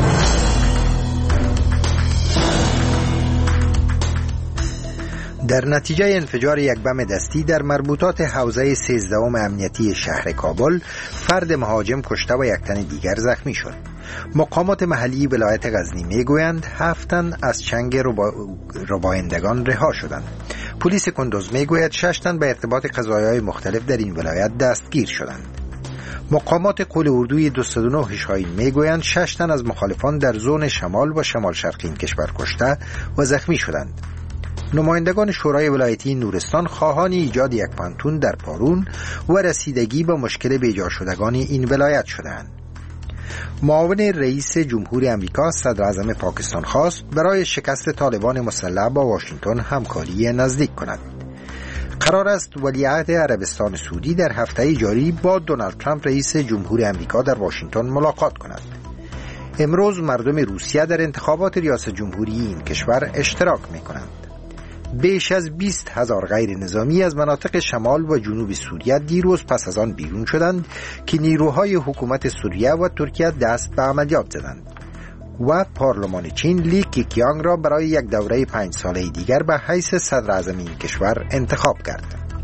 در نتیجه انفجار یک بم دستی در مربوطات حوزه سیزدهم امنیتی شهر کابل، فرد مهاجم کشته و یک تن دیگر زخمی شد. مقامات محلی ولایت غزنی میگویند هفت تن از چنگ ربایندگان رها شدند. پلیس کندوز میگوید شش تن به ارتباط قضایای مختلف در این ولایت دستگیر شدند. مقامات قول اردوی دویست و نه شاهین میگویند شش تن از مخالفان در زون شمال و شمال شرقی این کشور کشته و زخمی شدند. نمایندگان شورای ولایتی نورستان خواهان ایجاد یک پانتون در پارون و رسیدگی به مشکل بیجا شدگان این ولایت شدند. معاون رئیس جمهور امریکا صدر اعظم پاکستان خواست برای شکست طالبان مسلح با واشنگتن همکاری نزدیک کند. قرار است ولیعهد عربستان سعودی در هفته جاری با دونالد ترامپ رئیس جمهور امریکا در واشنگتن ملاقات کند. امروز مردم روسیه در انتخابات ریاست جمهوری این کشور اشتراک می کنند. بیش از بیست هزار غیر نظامی از مناطق شمال و جنوب سوریه دیروز پس از آن بیرون شدند که نیروهای حکومت سوریه و ترکیه دست به عملیات زدند و پارلمان چین لی کیکیانگ را برای یک دوره پنج ساله دیگر به حیث صدر اعظم این کشور انتخاب کرد.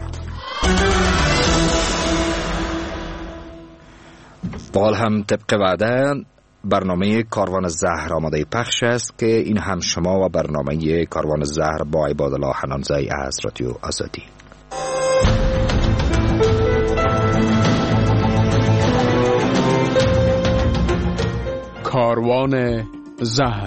بال هم طبق وعده برنامه کاروان زهر آماده پخش است که این هم شما و برنامه کاروان زهر با عبادالله حنانزی از رادیو آزادی. کاروان زهر.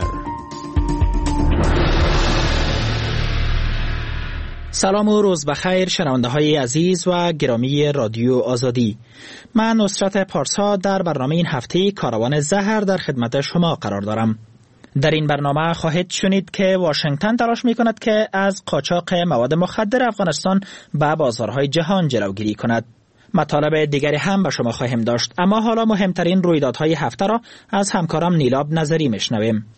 سلام و روز بخیر شنونده های عزیز و گرامی رادیو آزادی. من نصرت پارسا در برنامه این هفته کاروان زهر در خدمت شما قرار دارم. در این برنامه خواهید شنید که واشنگتن تلاش می کند که از قاچاق مواد مخدر افغانستان به بازارهای جهان جلوگیری کند. مطالب دیگری هم به شما خواهیم داشت، اما حالا مهمترین رویدادهای هفته را از همکارم نیلاب نظری میشنویم.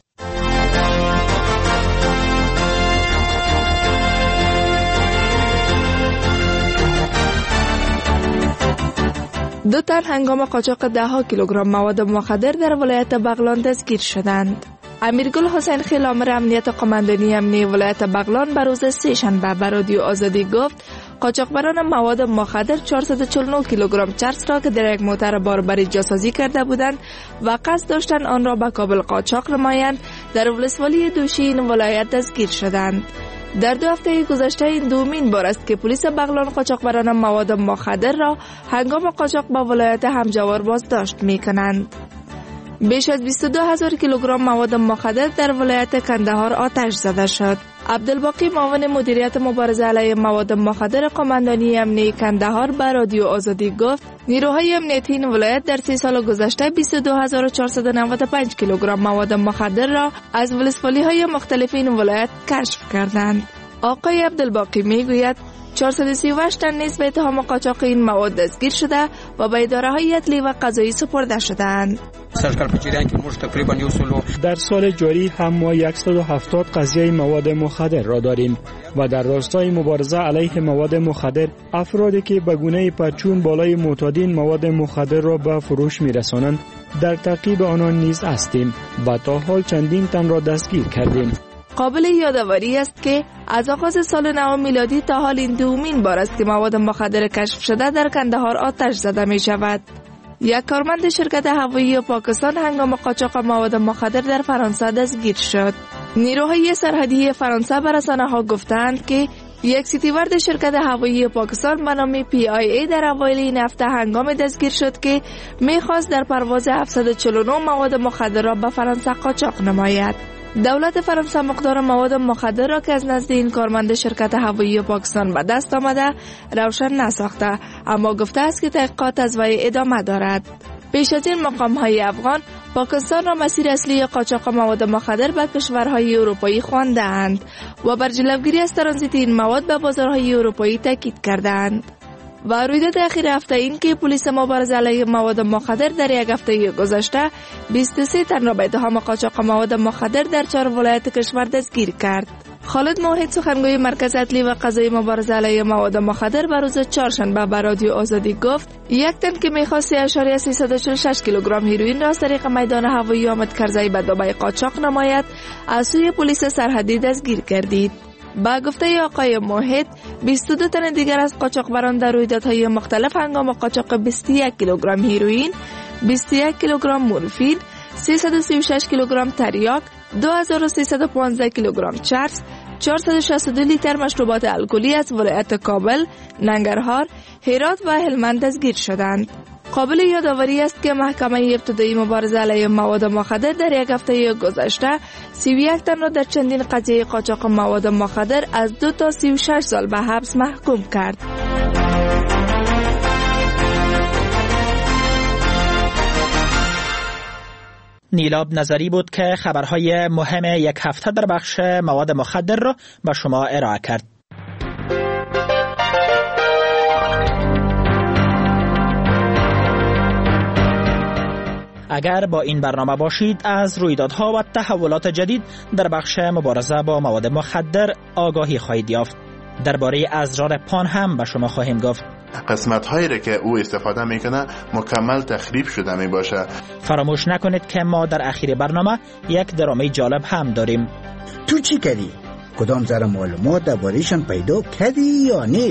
دو تن هنگام قاچاق ده ها کیلوگرم مواد مخدر در ولایت بغلان دستگیر شدند. امیرگل حسین خیل آمر امنیت قماندانی امنی ولایت بغلان به روز سه شنبه به رادیو آزادی گفت قاچاقبران مواد مخدر چهارصد و چهل و نه کیلوگرم چرس را که در یک موتر باربری جاسازی کرده بودند و قصد داشتند آن را به کابل قاچاق نمایند در ولسوالی دوشی این ولایت دستگیر شدند. در دو هفته گذشته این دومین بار است که پلیس بغلان قاچاقبران مواد مخدر را هنگام قاچاق با ولایت همجوار بازداشت می‌کنند. بیش از بیست و دو هزار کیلوگرم مواد مخدر در ولایت کندهار آتش زده شد. عبدالباقی معاون مدیریت مبارزه علیه مواد مخدر قماندانی امنی کندهار به رادیو آزادی گفت نیروهای امنیتی این ولایت در سی سال گذشته بیست و دو هزار و چهارصد و نود و پنج کیلوگرم مواد مخدر را از ولسوالی‌های مختلف این ولایت کشف کردند. آقای عبدالباقی میگوید چهارصد و سی و هشت تن نیز به اتهام قاچاق این مواد دستگیر شده و به اداره‌های عدلی و قضایی سپرده شدند. در سال جاری هم ما صد و هفتاد قضیه مواد مخدر را داریم و در راستای مبارزه علیه مواد مخدر افرادی که به گونه پرچون بالای معتادین مواد مخدر را به فروش می‌رسانند در تعقیب آنان نیز هستیم و تا حال چندین تن را دستگیر کردیم. قابل یادآوری است که از آغاز سال نو میلادی تا حال این دومین بار است که مواد مخدر کشف شده در کندهار آتش زده می شود. یک کارمند شرکت هوایی پاکستان هنگام قاچاق مواد مخدر در فرانسه دستگیر شد. نیروهای سرحدی فرانسه به رسانه‌ها گفتند که یک سیتیورد شرکت هوایی پاکستان به نام پی آی ای در اوایل این هفته هنگام دستگیر شد که می‌خواست در پرواز هفتصد و چهل و نه مواد مخدر را به فرانسه قاچاق نماید. دولت فرانسه مقدار مواد مخدر را که از نزد این کارمند شرکت هوایی پاکستان به دست آمده روشن نساخته، اما گفته است که تحقیقات از وی ادامه دارد. پیش از این مقام‌های افغان پاکستان را مسیر اصلی قاچاق مواد مخدر به کشورهای اروپایی خوانده‌اند و بر جلوگیری از ترانزیت این مواد به بازارهای اروپایی تاکید کردند. و رویداد اخیر هفته این که پلیس مبارزه علیه مواد مخدر در یک هفته گذشته بیست و سه تن را به اتهام قاچاق مواد مخدر در چهار ولایت کشور دستگیر کرد. خالد موحد سخنگوی مرکز عدلی و قضایی مبارزه علیه مواد مخدر به روز چهارشنبه به رادیو آزادی گفت یک تن که می‌خواست سه اشاریه سیصد و چهل و شش کیلوگرم هیروئین را از طریق میدان هوایی آمد کرزی به دبی قاچاق نماید از سوی پلیس سرحدی دستگیر کردید. با گفته آقای موحد بیست و دو تن دیگر از قاچاقبران در رویدادهای مختلف هنگام قاچاق بیست و یک کیلوگرم هیروئین، بیست و یک کیلوگرم مورفین، سیصد و سی و شش کیلوگرم تریاک، دو هزار و سیصد و پانزده کیلوگرم چرس، چهارصد و شصت و دو لیتر مشروبات الکلی از ولایت کابل، ننگرهار، هرات و هلمند دستگیر شدند. قابل یادآوری است که محکمه ابتدایی مبارزه علیه مواد مخدر در یک هفته گذشته سی و یک تن را در چندین قضیه قاچاق مواد مخدر از دو تا سی و شش سال به حبس محکوم کرد. نیلاب نظری بود که خبرهای مهم یک هفته در بخش مواد مخدر را به شما ارائه کرد. اگر با این برنامه باشید از رویدادها و تحولات جدید در بخش مبارزه با مواد مخدر آگاهی خواهید یافت. درباره ازرار پان هم به شما خواهیم گفت. قسمت هایی را که او استفاده میکنه مکمل تخریب شده می باشه. فراموش نکنید که ما در اخیر برنامه یک درامه جالب هم داریم. تو چی کردی؟ کدام ذره معلومات درباره‌شان پیدا کردی یا نه؟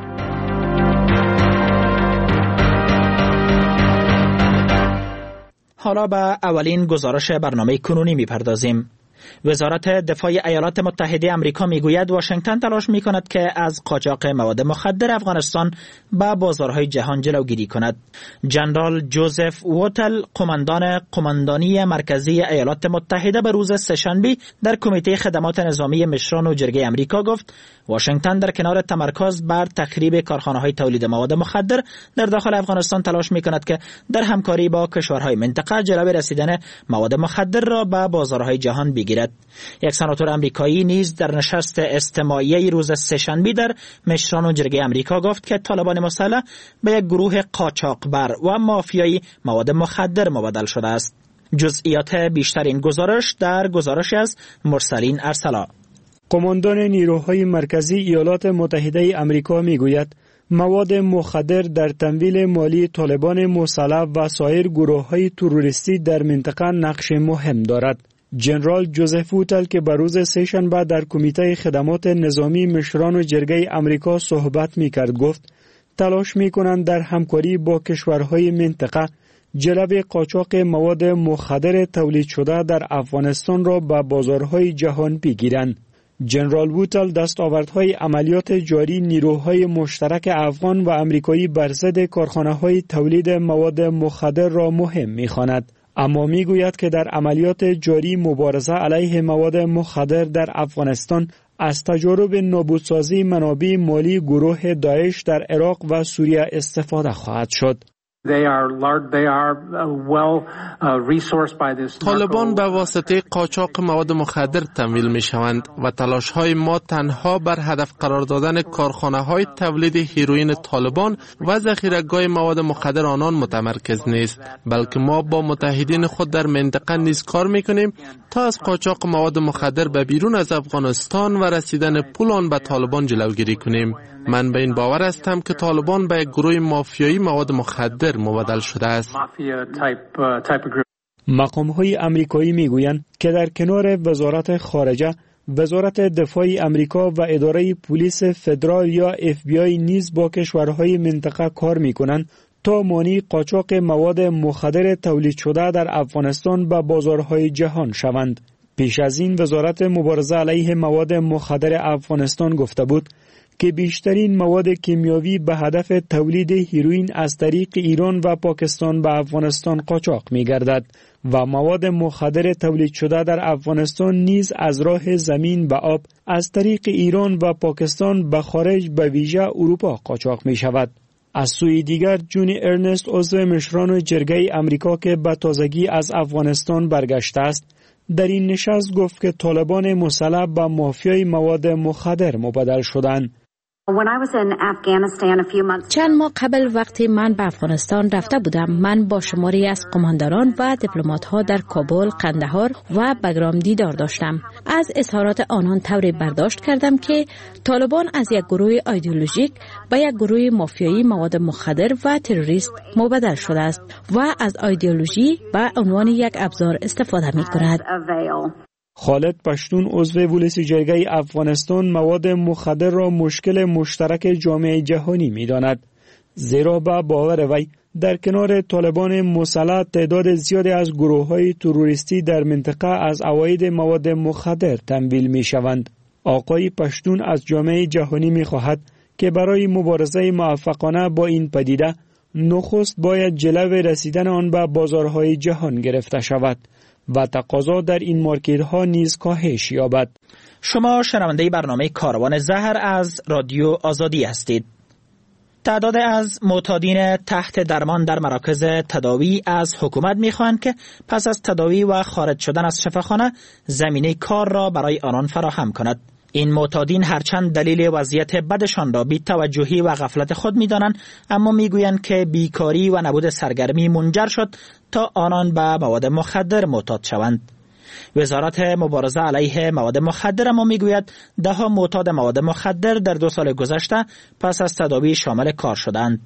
حالا به اولین گزارش برنامه کنونی میپردازیم. وزارت دفاع ایالات متحده آمریکا میگوید واشنگتن تلاش میکند که از قاچاق مواد مخدر افغانستان به بازارهای جهان جلوگیری کند. جنرال جوزف ووتل، قماندان قماندانی مرکزی ایالات متحده، به روز سه‌شنبه در کمیته خدمات نظامی مشران و جرگه آمریکا گفت واشنگتن در کنار تمرکز بر تخریب کارخانه‌های تولید مواد مخدر در داخل افغانستان تلاش میکند که در همکاری با کشورهای منطقه جلوی رسیدن مواد مخدر را به بازارهای جهان بگیرد. یک سناتور آمریکایی نیز در نشست استماعی روز سه‌شنبه در مشران و جرگه آمریکا گفت که طالبان مسلح به یک گروه قاچاقبر و مافیایی مواد مخدر مبدل شده است. جزئیات بیشتر این گزارش در گزارش از مرسلین ارسلا. قماندان نیروهای مرکزی ایالات متحده آمریکا میگوید مواد مخدر در تمویل مالی طالبان مسلح و سایر گروه‌های تروریستی در منطقه نقش مهم دارد. جنرال جوزف ووتل که به روز سه‌شنبه در کمیته خدمات نظامی مشران و جرگه آمریکا صحبت می‌کرد گفت تلاش می‌کنند در همکاری با کشورهای منطقه جلب قاچاق مواد مخدر تولید شده در افغانستان را به بازارهای جهان بگیرند. جنرال ووتل دستاوردهای عملیات جاری نیروهای مشترک افغان و آمریکایی بر ضد کارخانه‌های تولید مواد مخدر را مهم می‌خواند. اما میگوید که در عملیات جاری مبارزه علیه مواد مخدر در افغانستان از تجارب نابودسازی منابع مالی گروه داعش در عراق و سوریه استفاده خواهد شد. طالبان به واسطه قاچاق مواد مخدر تمویل می شوند و تلاش های ما تنها بر هدف قرار دادن کارخانه های تولید هیروئین طالبان و ذخیره‌گاه مواد مخدر آنان متمرکز نیست، بلکه ما با متحدین خود در منطقه نیز کار می کنیم تا از قاچاق مواد مخدر به بیرون از افغانستان و رسیدن پول آن به طالبان جلوگیری کنیم. من به این باور هستم که طالبان به یک گروه مافیایی مواد مخدر مبدل شده است. مقام‌های آمریکایی میگویند که در کنار وزارت خارجه، وزارت دفاع آمریکا و اداره پلیس فدرال یا اف بی آی نیز با کشورهای منطقه کار می‌کنند تا مانع قاچاق مواد مخدر تولید شده در افغانستان به بازارهای جهان شوند. پیش از این وزارت مبارزه علیه مواد مخدر افغانستان گفته بود که بیشترین مواد کیمیاوی به هدف تولید هیروئین از طریق ایران و پاکستان به افغانستان قاچاق می گردد و مواد مخدر تولید شده در افغانستان نیز از راه زمین به آب از طریق ایران و پاکستان به خارج به ویژه اروپا قاچاق می شود. از سوی دیگر جون ارنست عضو مشران جرگه امریکا که به تازگی از افغانستان برگشته است در این نشست گفت که طالبان مسلح به مافیای مواد مخدر مبدل شدند. چند ماه قبل وقتی من به افغانستان رفته بودم، من با شماری از قمانداران و دیپلمات‌ها در کابل، قندهار و بگرام دیدار داشتم. از اظهارات آنان طوری برداشت کردم که طالبان از یک گروه ایدئولوژیک به یک گروه مافیایی مواد مخدر و تروریست مبدل شده است و از ایدئولوژی به عنوان یک ابزار استفاده می‌کند. خالد پشتون عضو ولس جرگه افغانستان مواد مخدر را مشکل مشترک جامعه جهانی می داند. زیرا به باور وی در کنار طالبان مسلح تعداد زیادی از گروه های تروریستی در منطقه از عواید مواد مخدر تمویل می شوند. آقای پشتون از جامعه جهانی می خواهد که برای مبارزه موفقانه با این پدیده نخست باید جلو رسیدن آن به بازارهای جهان گرفته شود و تقاضا در این مارکت ها نیز کاهش یابد. شما شنونده برنامه کاروان زهر از رادیو آزادی هستید. تعداد از معتادین تحت درمان در مراکز تداوی از حکومت می‌خواهند که پس از تداوی و خارج شدن از شفاخانه زمینه کار را برای آنان فراهم کند. این معتادین هرچند دلیل وضعیت بدشان را بی توجهی و غفلت خود می‌دانند، اما می‌گویند که بیکاری و نبود سرگرمی منجر شد تا آنان به مواد مخدر معتاد شوند. وزارت مبارزه علیه مواد مخدر اما می‌گوید ده ها معتاد مواد مخدر در دو سال گذشته پس از تداوی شامل کار شدند.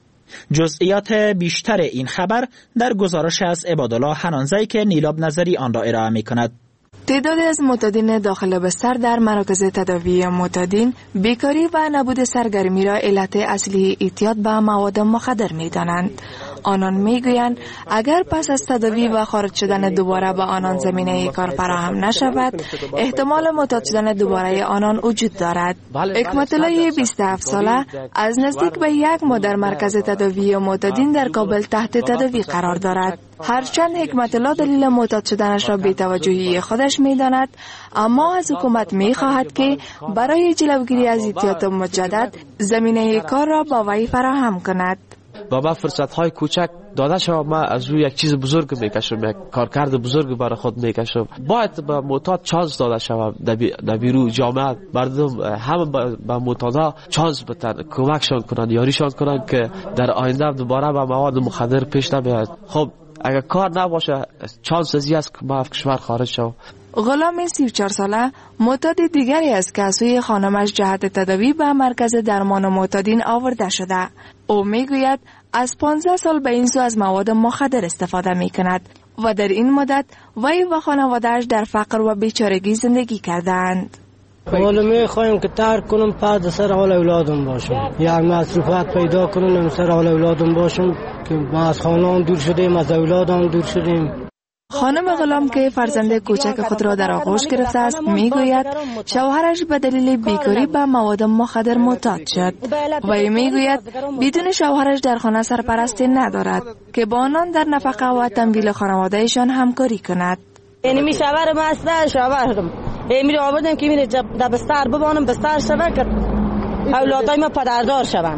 جزئیات بیشتر این خبر در گزارش از عبادالله حنانزی که نیلاب نظری آن را ارائه می‌کند. تعدادی از معتادین داخل بستر در مراکز تداوی معتادین بیکاری و نبود سرگرمی را علت اصلی اعتیاد به مواد مخدر می‌دانند. آنان میگویند اگر پس از تداوی و خارج شدن دوباره به آنان زمینه کار فراهم نشود، احتمال معتاد شدن دوباره آنان وجود دارد. حکمت الله بیست و هفت ساله از نزدیک به یک ماه در مرکز تداوی معتادین در کابل تحت تداوی قرار دارد. هرچند حکمت الله دلیل معتاد شدنش را بی توجهی خودش می‌داند، اما از حکومت می‌خواهد که برای جلوگیری از اعتیاد مجدد زمینه کار را با وی فراهم کند. بابا فرصت های کوچک داده شد، ما از روی یک چیز بزرگ میکشم، یک کارکرد بزرگ برای خود میکشم. باید به معتاد چانس داده شود در بیرو جامعه، مردم همه به معتادا چانس بدن، کمکشان کنند، یاریشان کنند که در آینده دوباره به مواد مخدر پیش نمیاد. خب اگر کار نباشه چانس ازی است که ما از کشور خارج شوم. غلام سی و چهار ساله معتاد دیگری است که از سوی خانمش جهت تداوی به مرکز درمان معتادین آورده شده. او میگوید از پانزده سال به این سو از مواد مخدر استفاده می کند و در این مدت وی و خانواده‌اش در فقر و بیچارگی زندگی کردند. حالا می خواهیم که ترک کنم پس سر حال اولادم باشم، یک مصروفات پیدا کنم سر حال اولادم باشم که ما از خانم دور شدیم، از اولادم دور شدیم. خانم غلام که فرزند کوچک خود را در آغوش گرفته است میگوید شوهرش به دلیل بیکاری به مواد مخدر معتاد شد و میگوید بدون شوهرش در خانه سرپرستی ندارد که با آنان در نفقه و تمویل خانوادهشان همکاری کند. یعنی می شوهرم است، شوهرم میره آوردم که میره در بستر ببانم، بستر شوه که اولادای ما پدردار شوند.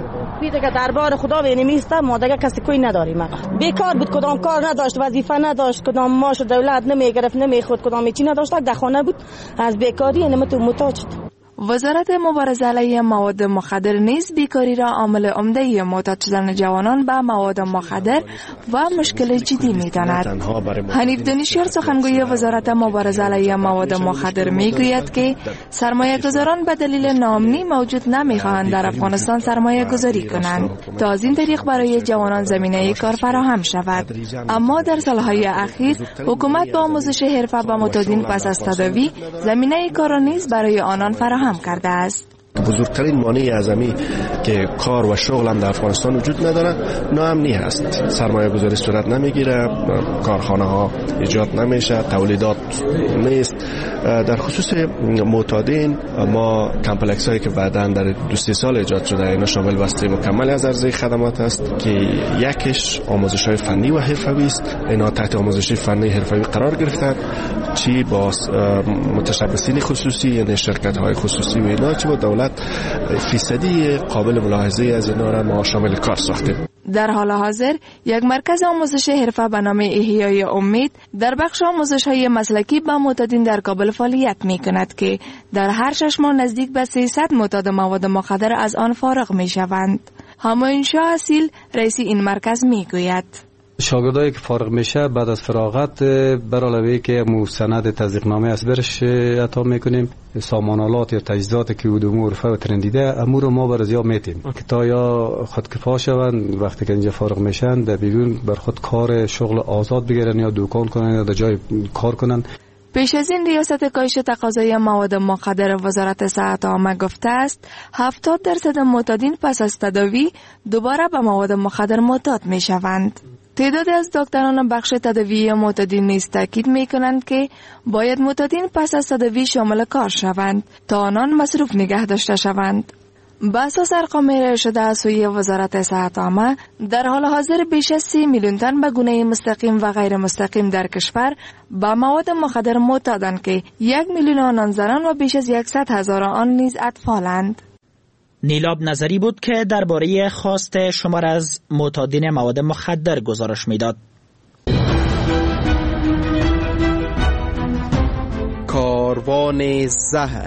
پیدا که دربار خدا بنمیسته ما دیگه کسی کوی نداریم. بیکار بود، کدام کار نداشت، وظیفه نداشت، کدام ماش دولت نمیگرفت، نمیخورد، کدام چی نداشت، در خانه بود، از بیکاری نمت محتاج شد. وزارت مبارزه علیه مواد مخدر نیز بیکاری را عامل عمده معتاد شدن جوانان به مواد مخدر و مشکل جدی می‌داند. حنیف دانشیار سخنگوی وزارت مبارزه علیه مواد مخدر میگوید که سرمایه‌گذاران به دلیل ناامنی موجود نمی‌خواهند در افغانستان سرمایه گذاری کنند تا از این طریق برای جوانان زمینه کار فراهم شود. اما در سالهای اخیر حکومت با آموزش حرفه به معتادین پس از تداوی زمینه کار را نیز برای آنان فراهم هم کرده است. بزرگترین مانع اعظمی که کار و شغل هم در افغانستان وجود نداره ناامنی هست. سرمایه گذاری صورت نمیگیره، کارخانه ها ایجاد نمیشه، تولیدات نیست. در خصوص معتادین ما کمپلکس هایی که بعداً در دو سه سال ایجاد شده اینا شامل بسته مکمل از عرضه خدمات است که یکیش آموزش های فنی و حرفوی است. اینا تحت آموزش فنی حرفوی قرار گرفتند، چی با متشبثین خصوصی یعنی شرکت های خصوصی و اینا، چی با دولت فیصدی قابل ملاحظه از اینا را ما شامل کار ساختیم. در حال حاضر یک مرکز آموزش حرفه به نام احیای امید در بخش آموزش های مسلکی به معتادین در کابل فعالیت می کند که در هر شش ماه نزدیک به سیصد معتاد مواد مخدر از آن فارغ می شوند. همایون شاه اصیل رئیس این مرکز می گوید شاگردایی که فارغ میشه بعد از فراغت برعلاوه که مستند تصدیقنامه از برش عطا میکنیم، سامانالات یا تجهیزاتی که ودومو عرفه و ترندیده امور رو ما برای زیاد میتیم که تا یا خودکفا شوند وقتی که اینجا فارغ میشن در بیرون بر خود کار شغل آزاد بگیرن یا دکان کنن یا در جای کار کنن. پیش از این ریاست کاهش تقاضای مواد مخدر وزارت صحت عامه گفته است هفتاد درصد معتادین پس از تداوی دوباره به مواد مخدر معتاد میشوند. تعدادی از دکتران بخش تداوی معتادین نیز تاکید می‌کنند که باید معتادین پس از تداوی شامل کار شوند تا آنان مصروف نگه داشته شوند. به اساس ارقام ارائه شده از سوی وزارت صحت عامه در حال حاضر بیش از سی میلیون تن به گونه مستقیم و غیر مستقیم در کشور با مواد مخدر معتادند که یک میلیون آنان زنان و بیش از صد هزار آن نیز اطفالند. نیلاب نظری بود که درباره خواست شمار از معتادین مواد مخدر گزارش میداد. کاروان زهر.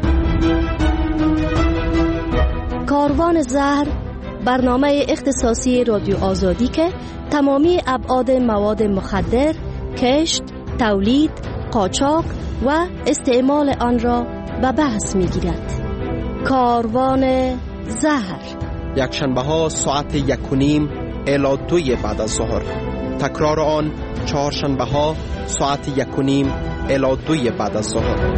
کاروان زهر برنامه اختصاصی رادیو آزادی که تمامی ابعاد مواد مخدر، کشت، تولید، قاچاق و استعمال آن را به بحث میگیرد. کاروان زهر یک شنبه ها ساعت یک و نیم الی دوی بعد از ظهر، تکرار آن چهار شنبه ها ساعت یک و نیم الی دوی بعد از ظهر.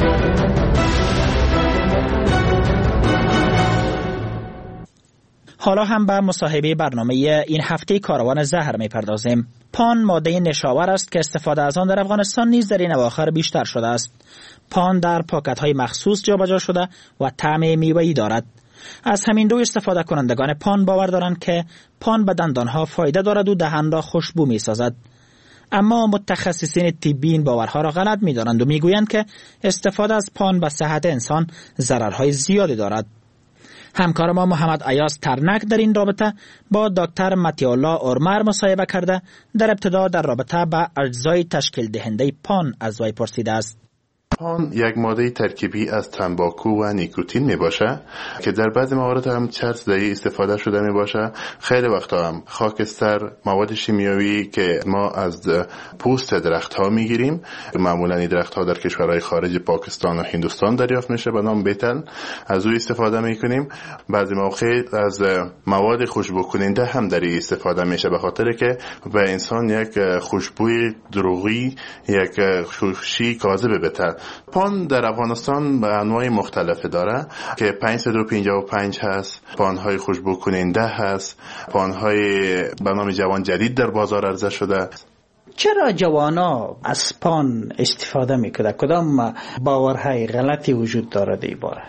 حالا هم به مصاحبه برنامه این هفته کاروان زهر می پردازیم. پان ماده نشاور است که استفاده از آن در افغانستان نیز در این اواخر بیشتر شده است. پان در پاکت های مخصوص جابجا شده و طعم میوه‌ای دارد. از همین رو استفاده کنندگان پان باور دارند که پان به دندانها فایده دارد و دهان را خوشبو می سازد. اما متخصصین طبی این باورها را غلط می دارند و می گویند که استفاده از پان به صحت انسان ضررهای زیادی دارد. همکار ما محمد ایاز ترنک در این رابطه با دکتر متی‌الله اورمر مصاحبه کرده در ابتدا در رابطه با اجزای تشکیل دهنده پان از وی پرسیده است. پان یک ماده ترکیبی از تنباکو و نیکوتین می باشه که در بعضی موارد هم چرس دایی استفاده شده می باشه. خیلی وقتا هم خاکستر، مواد شیمیایی که ما از پوست درخت ها می گیریم، معمولا این درخت ها در کشورهای خارج پاکستان و هندوستان دریافت میشه به نام بیتل، از او استفاده می کنیم. بعضی موقع از مواد خوشبو کننده هم در این استفاده میشه به خاطر که به انسان یک خوشبوی دروغی، یک خوشی کاذب بده. پان در افغانستان به انواع مختلف داره که پانصد و پنجاه و پنج هست، پانهای خوشبو کننده هست، پانهای به نام جوان جدید در بازار عرضه شده. چرا جوانا از پان استفاده میکنه؟ کدام باورهای غلطی وجود داره در این باره؟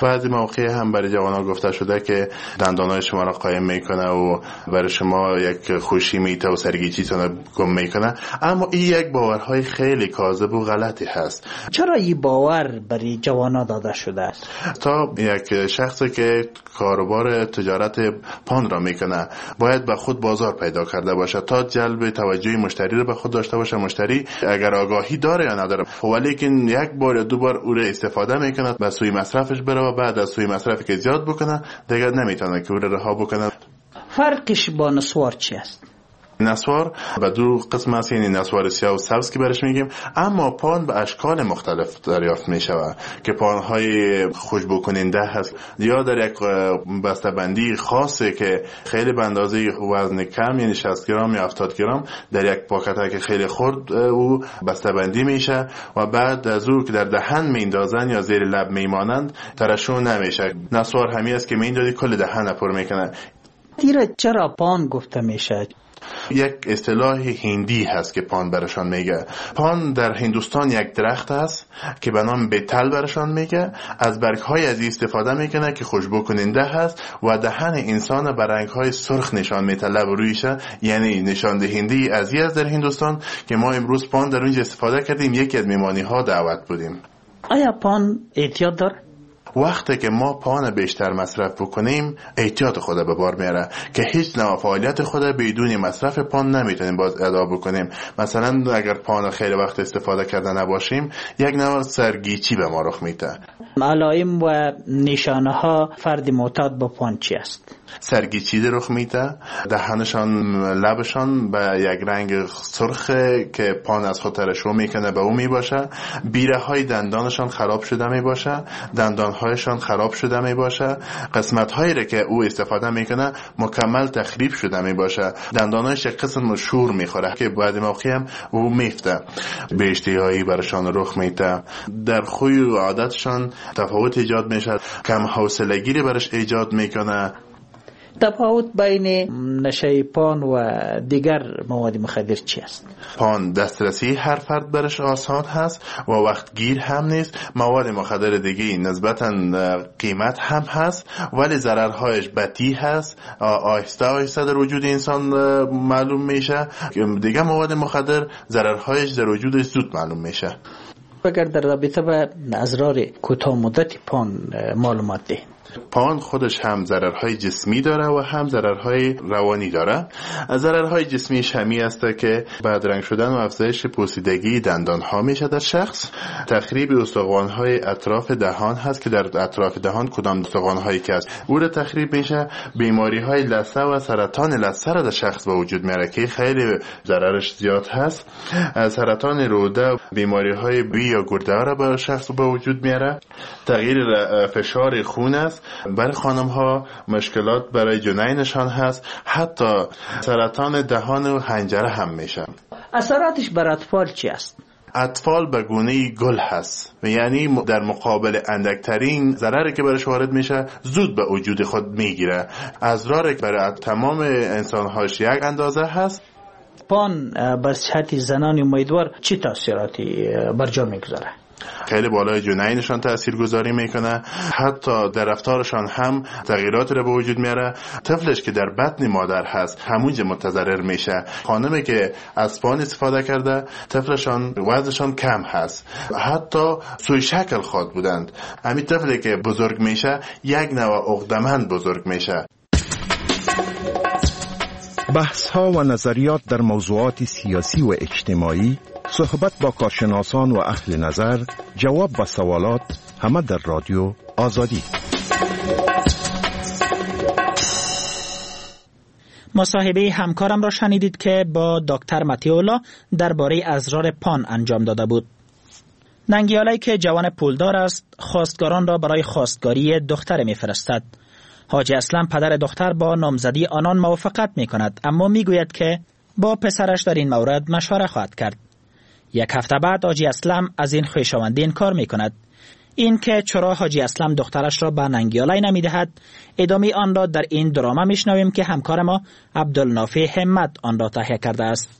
بعضی مواقع هم برای جوانان گفته شده که دندانهای شما را قایم میکنه و برای شما یک خوشی میته و سرگیجیتون را گم میکنه، اما این یک باورهای خیلی کاذب و غلطی هست. چرا این باور برای جوانان داده شده است؟ تا یک شخصی که کاروبار تجارت پان را میکنه باید به خود بازار پیدا کرده باشه تا جلب توجه مشتری رو به خود داشته باشه. مشتری اگر آگاهی داره یا نداره، ولی که یک بار یا دو بار او را استفاده میکنه به سوی مصرفش بره و بعد از سوی مصرفی که زیاد بکنه دیگه نمیتونه که او را رها بکنه. فرقش با نسوار چی است؟ نسوار به دو قسم است، یعنی نسوار سیاه و سبز که برش میگیم، اما پان به اشکال مختلف دریافت میشود که پانهای خوشبو کننده هست یا در یک بسته‌بندی خاصه که خیلی به اندازه وزن کم، یعنی شصت گرم یا هفتاد گرم در یک پاکت که خیلی خرد او بسته‌بندی میشه و بعد از او که در دهن میندازن یا زیر لب میمانند ترشح نمیشه. نسوار همی است که میندازی کل دهن پر میکنه. دیره چرا پان گفته میشه؟ یک اصطلاح هندی هست که پان برشان میگه. پان در هندوستان یک درخت هست که به نام بیتل برشان میگه. از برگ‌های از استفاده میکنه که خوشبو کننده هست و دهن انسان به رنگ‌های سرخ نشان میده لب رویشه، یعنی نشان دهنده از این در هندوستان که ما امروز پان در اونجا استفاده کردیم. یکی از میمانی‌ها دعوت بودیم. آیا پان احتیاط داره؟ وقتی که ما پان بیشتر مصرف بکنیم احتیاط خود به بار میاره که هیچ نوع فعالیت خود بدون مصرف پان نمیتونیم باز ادا بکنیم. مثلا اگر پان خیلی وقت استفاده کرده نباشیم یک نوع سرگیچی به ما رخ میده. علائم و نشانه ها فرد معتاد با پان چی است؟ سرگیچی رخ میده، دهنشان لبشان به یک رنگ سرخ که پان از خود ترشح میکنه به او میباشه، بیره های دندانشان خراب شده میباشه، دندان هایشان خراب شده میباشه، قسمت هایی را که او استفاده میکنه مکمل تخریب شده میباشه، دندانهایش یک قسم شور میخوره که بعد موقعی هم او میفته، به اشتهایی برشان رخ میده، در خوی و عادتشان تفاوت ایجاد میشه، کم حوصله‌گیری برش ایجاد میکنه. تفاوت بین نشه پان و دیگر مواد مخدر چی است؟ پان دسترسی هر فرد برش آسان هست و وقت گیر هم نیست. مواد مخدر دیگه نسبتاً قیمت هم هست ولی ضررهایش بطیء هست، آهسته آهسته در وجود انسان معلوم میشه. دیگه مواد مخدر ضررهایش در وجودش زود معلوم میشه. اگر در رابطه با اضرار کوتاه مدت پان معلومات دهید. پان خودش هم ضررهای جسمی داره و هم ضررهای روانی داره. ضررهای جسمیش همی است که بدرنگ شدن و افزایش پوسیدگی دندانها میشه در شخص. تخریب استخوان‌های اطراف دهان هست که در اطراف دهان کدام استخوان‌هایی که است او را تخریب میشه. بیماری‌های لثه و سرطان لثه را در شخص به وجود میاره که خیلی ضررش زیاد هست. سرطان روده، بیماری‌های بی یا گرده را به شخص به وجود میاره. تغییر فشار خون است. برای خانم ها مشکلات برای جنینشان هست. حتی سرطان دهان و حنجره هم میشه. اثراتش بر اطفال چی است؟ اطفال به گونه گل هست، یعنی در مقابل اندکترین ضرری که برش وارد میشه زود به وجود خود میگیره. اضرار برای تمام انسان‌هاش یک اندازه هست. پان بر صحت زنان امیدوار چی تاثیراتی بر جا میگذاره؟ خیلی بالای جنینشان تأثیر گذاری میکنه، حتی در رفتارشان هم تغییرات رو به وجود میاره. طفلش که در بطن مادر هست همونجا متضرر میشه. خانمی که از پان استفاده کرده طفلشان وزنشان کم هست، حتی سوی شکل خواد بودند. همین طفلی که بزرگ میشه یک نوع عقده‌مند بزرگ میشه. بحث ها و نظریات در موضوعات سیاسی و اجتماعی، صحبت با کارشناسان و اهل نظر، جواب به سوالات، همه در رادیو آزادی. مصاحبه همکارم را شنیدید که با دکتر متیولا درباره اضرار پان انجام داده بود. ننگیالایی که جوان پولدار است، خواستگاران را برای خواستگاری دختر میفرستد. حاجی اسلم پدر دختر با نامزدی آنان موافقت می کند، اما می گوید که با پسرش در این مورد مشوره خواهد کرد. یک هفته بعد حاجی اسلم از این خویشاوندی انکار می کند. این که چرا حاجی اسلم دخترش را به ننگیالای نمی دهد، ادامه آن را در این درامه می شنویم که همکار ما عبدالنافع همت آن را تهیه کرده است.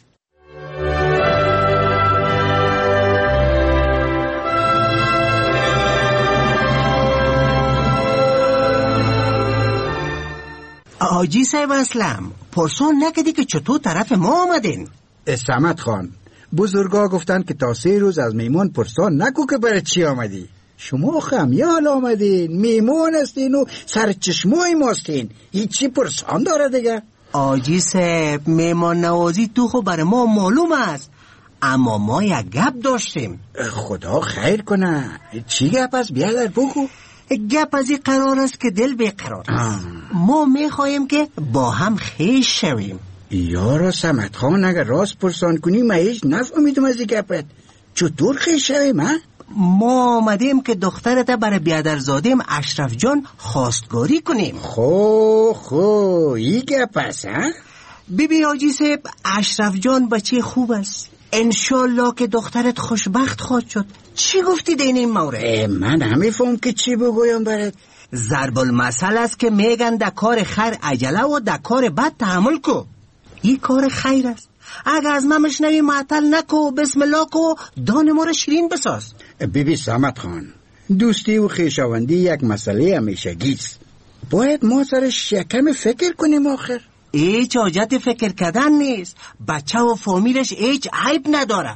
آجی صاحب اسلم پرسون نکدی که چطور طرف ما آمدین؟ سمت خان، بزرگا گفتن که تا سه روز از میمون پرسان نکو که برای چی آمدی. شما خمیال آمدین، میمون هستین و سر چشمای ماستین، هیچی پرسان داره دیگه. آجی صاحب میمان نوازی تو خو برای ما معلوم است، اما ما یک گپ داشتیم. خدا خیر کنه. چی گپ است؟ بیادر بگو. گپ از این قرار است که دل بیقرار است. ما میخواهیم که با هم خیش شویم. یارو سمت خان، اگر راست پرسان کنی من هیچ نفهمیدم از این گپت. چطور خیش شویم ها؟ ما آمدیم که دخترت برای بیادرزادیم اشرف جان خواستگاری کنیم. خو خو این گپ است ها؟ بیبی حاجی صاحب، اشرف جان بچه خوب است، انشالله که دخترت خوشبخت خواهد شد. چی گفتی دین این مورد؟ من نمیفهم که چی بگویم برات. ضرب المثل است که میگن در کار خیر عجله و در کار بد تحمل کو. این کار خیر است، اگر از من مشنوی معطل نکو، بسم الله کو، دان ما رو شیرین بساز. بیبی سمت خان، دوستی و خویشاوندی یک مسئله همیشگیست، باید ما سرش یکم فکر کنیم. آخر هیچ حاجت فکر کردن نیست، بچه و فامیلش هیچ عیب نداره.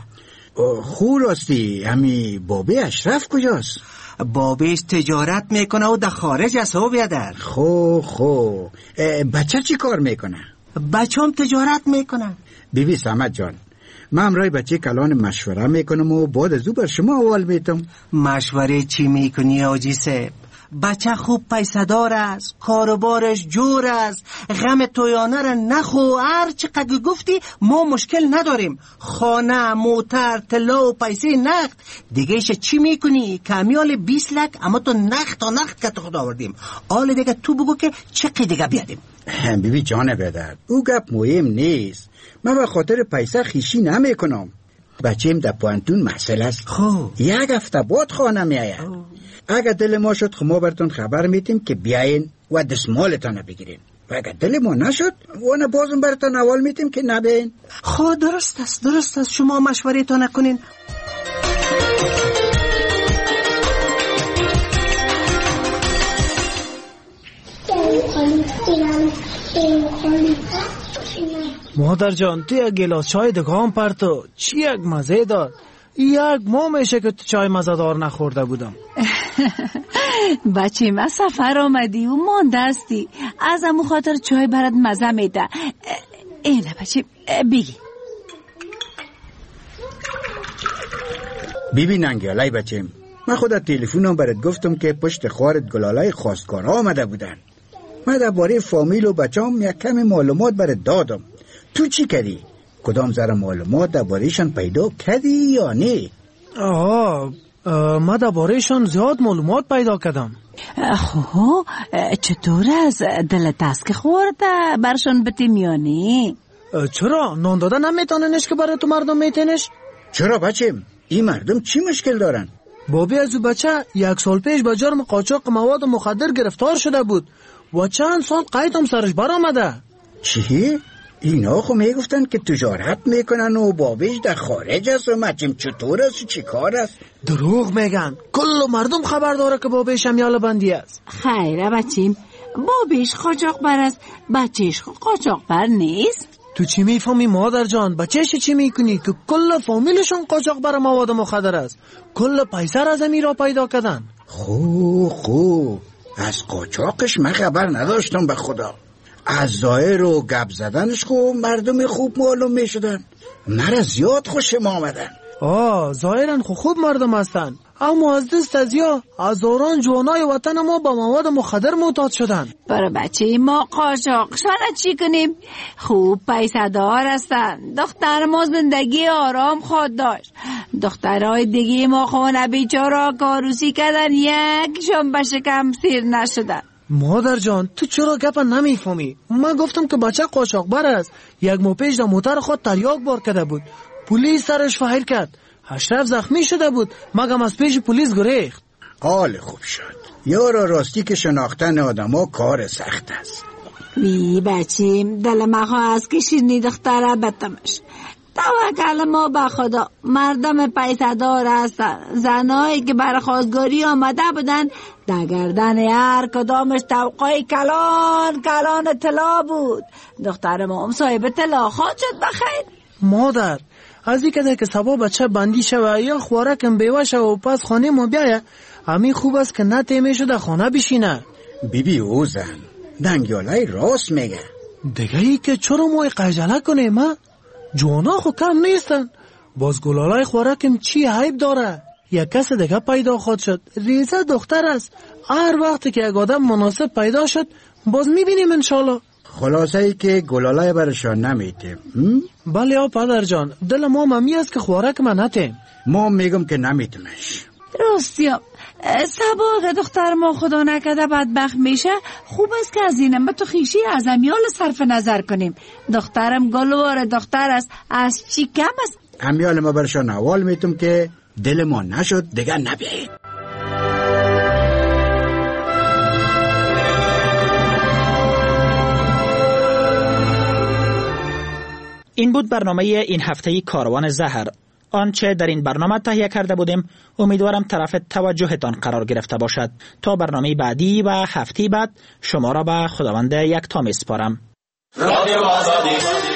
خو راستی، همی بابی اشرف کجاست؟ بابیش تجارت میکنه و در خارج است و بیادر. خو خو بچه چی کار میکنه؟ بچه هم تجارت میکنه. بیبی سمت جان، من امرای بچه کلان مشوره میکنم و بعد از او بر شما اول میتم. مشوره چی میکنی آجی صاحب؟ بچه خوب پیسدار است، کاروبارش جور است، غم تویانه را نخو. هر چقدر گفتی ما مشکل نداریم، خانه، موتر، طلا و پیسه نقد. دیگه ایش چی میکنی؟ کمیال بیست لک، اما تو نقد تا نقد که تو خود آوردیم. آل دیگه تو بگو که چقدر دیگه بیادیم. بیبی جانه بدر، او گپ مهم نیست. من به خاطر پیسه خیشی نمی کنم. بچیم در پوانتون محصل است، خب یک هفته بعد خانه می آید. اگر دل ما شد ما براتون خبر میتیم که بیاین و دستمالتان بگیرین، و اگر دل ما نشد وانا بازم براتون اول میتیم که نبین. خب درست است، درست است، شما مشوره تا نکنین. مادر جان، تو یک گلاس چای دگام پرتو، چی یک مزه دار. یک ماه میشه که تو چای مزه‌دار نخورده بودم. بچه ما سفر آمدی و ما دستی، از امو خاطر چای برات مزه میده. اینه بچه بگی. بیبی ننگیالای بچیم، من خودت تلفنم برات گفتم که پشت خوارت گلالای خواستگار آمده بودن. من درباره فامیل و بچه‌ام یک کمی معلومات برات دادم. تو چی کردی؟ کدام ذره معلومات درباره‌شان پیدا کردی یا نه؟ آه ما درباره‌شان زیاد معلومات پیدا کردم. خو چطور از دلت است که خورده برشان بتیم یا نه؟ چرا نان داده نمیتوننش که برای تو مردم میتینش؟ چرا بچیم؟ این مردم چی مشکل دارن؟ بابی از بچه یک سال پیش به جرم قاچاق مواد مخدر گرفتار شده بود و چند سال قید هم سرش برآمده. چی؟ اینا خو میگفتن که تجارت میکنن و بابیش در خارج است و مچیم چطور است و چی کار است؟ دروغ میگن، کل مردم خبر داره که بابیش هم یالا بندی است. خیره بچیم، بابیش قاچاق بر است، بچهش قاچاق بر نیست. تو چی میفهمی مادر جان؟ بچهش چی میکنی که کل فامیلشون قاچاق بر مواد مخدر است؟ کل پیسه را زمین را پیدا کردن. خو خو از قاچاقش من خبر نداشتم به خدا. از ظاهر و گپ زدنش خو مردم خوب معلوم می شدن. مرا زیاد خوشم آمدن. آه ظاهرا خو خوب مردم هستن، اما از دست از یا هزاران جوانای وطن ما با مواد مخدر معتاد شدن. برای بچه ما قاچاقشان چی کنیم؟ خوب پیسه دار هستن. دختر ما زندگی آرام خود داشت، دخترهای دیگه ما خونه بیچاره کاروسی کردن، یکشون به شکم سیر نشدن. مادر جان تو چرا گپ نمیفهمی؟ من گفتم که بچه قاچاقبر است. یک ماه پیش در موتر خود تریاک بار کرده بود، پلیس سرش فایر کرد، اشرف زخمی شده بود، مگم از پیش پلیس گریخت. حال خوب شد. یارا راستی که شناختن آدم ها کار سخت است. وی بچیم دل مخوا از که شیرنی دختره بتمش. توکل ما به خدا. مردم پیسه‌دار هستن، زنایی که برای خواستگاری آمده بودن در گردن هر کدامش توقای کلان کلان طلا بود. دختر ما هم صاحب طلا خواد شد بخیر. مادر از این کده که سبا بچه بندی شوه یا خوارکم بیوه شوه و پس خانه ما بیایه، همین خوب است که نه تیمه شده خانه بشینه. بیبی او زن دنگیالای راست میگه. دیگه ای که چرا ما قجله کنیم ما؟ جوانا خو کم نیستن. باز گلالای خوارکم چی عیب داره؟ یک کس دیگه پیدا خود شد، ریزه دختر است. هر وقتی که یک آدم مناسب پیدا شد باز میبینیم انشالله. خلاصه ای که گلالای برشان نمیتیم. بله آ پدر جان، دل ما ممی است که خوارک من نتیم. ما میگم که نمیتیمش. راستیم سبا دختر ما خدا نکده بدبخت میشه، خوب است که از اینم به تو خیشی از امیال صرف نظر کنیم. دخترم گلوار دختر است، از چی کم است. امیال ما برشان اول میتم که دل ما نشد دیگه نبیایید. این بود برنامه این هفته کاروان زهر. آنچه در این برنامه تهیه کرده بودیم امیدوارم طرف توجهتان قرار گرفته باشد. تا برنامه بعدی و هفته بعد شما را به خداوند یکتا میسپارم. رادیو آزادی.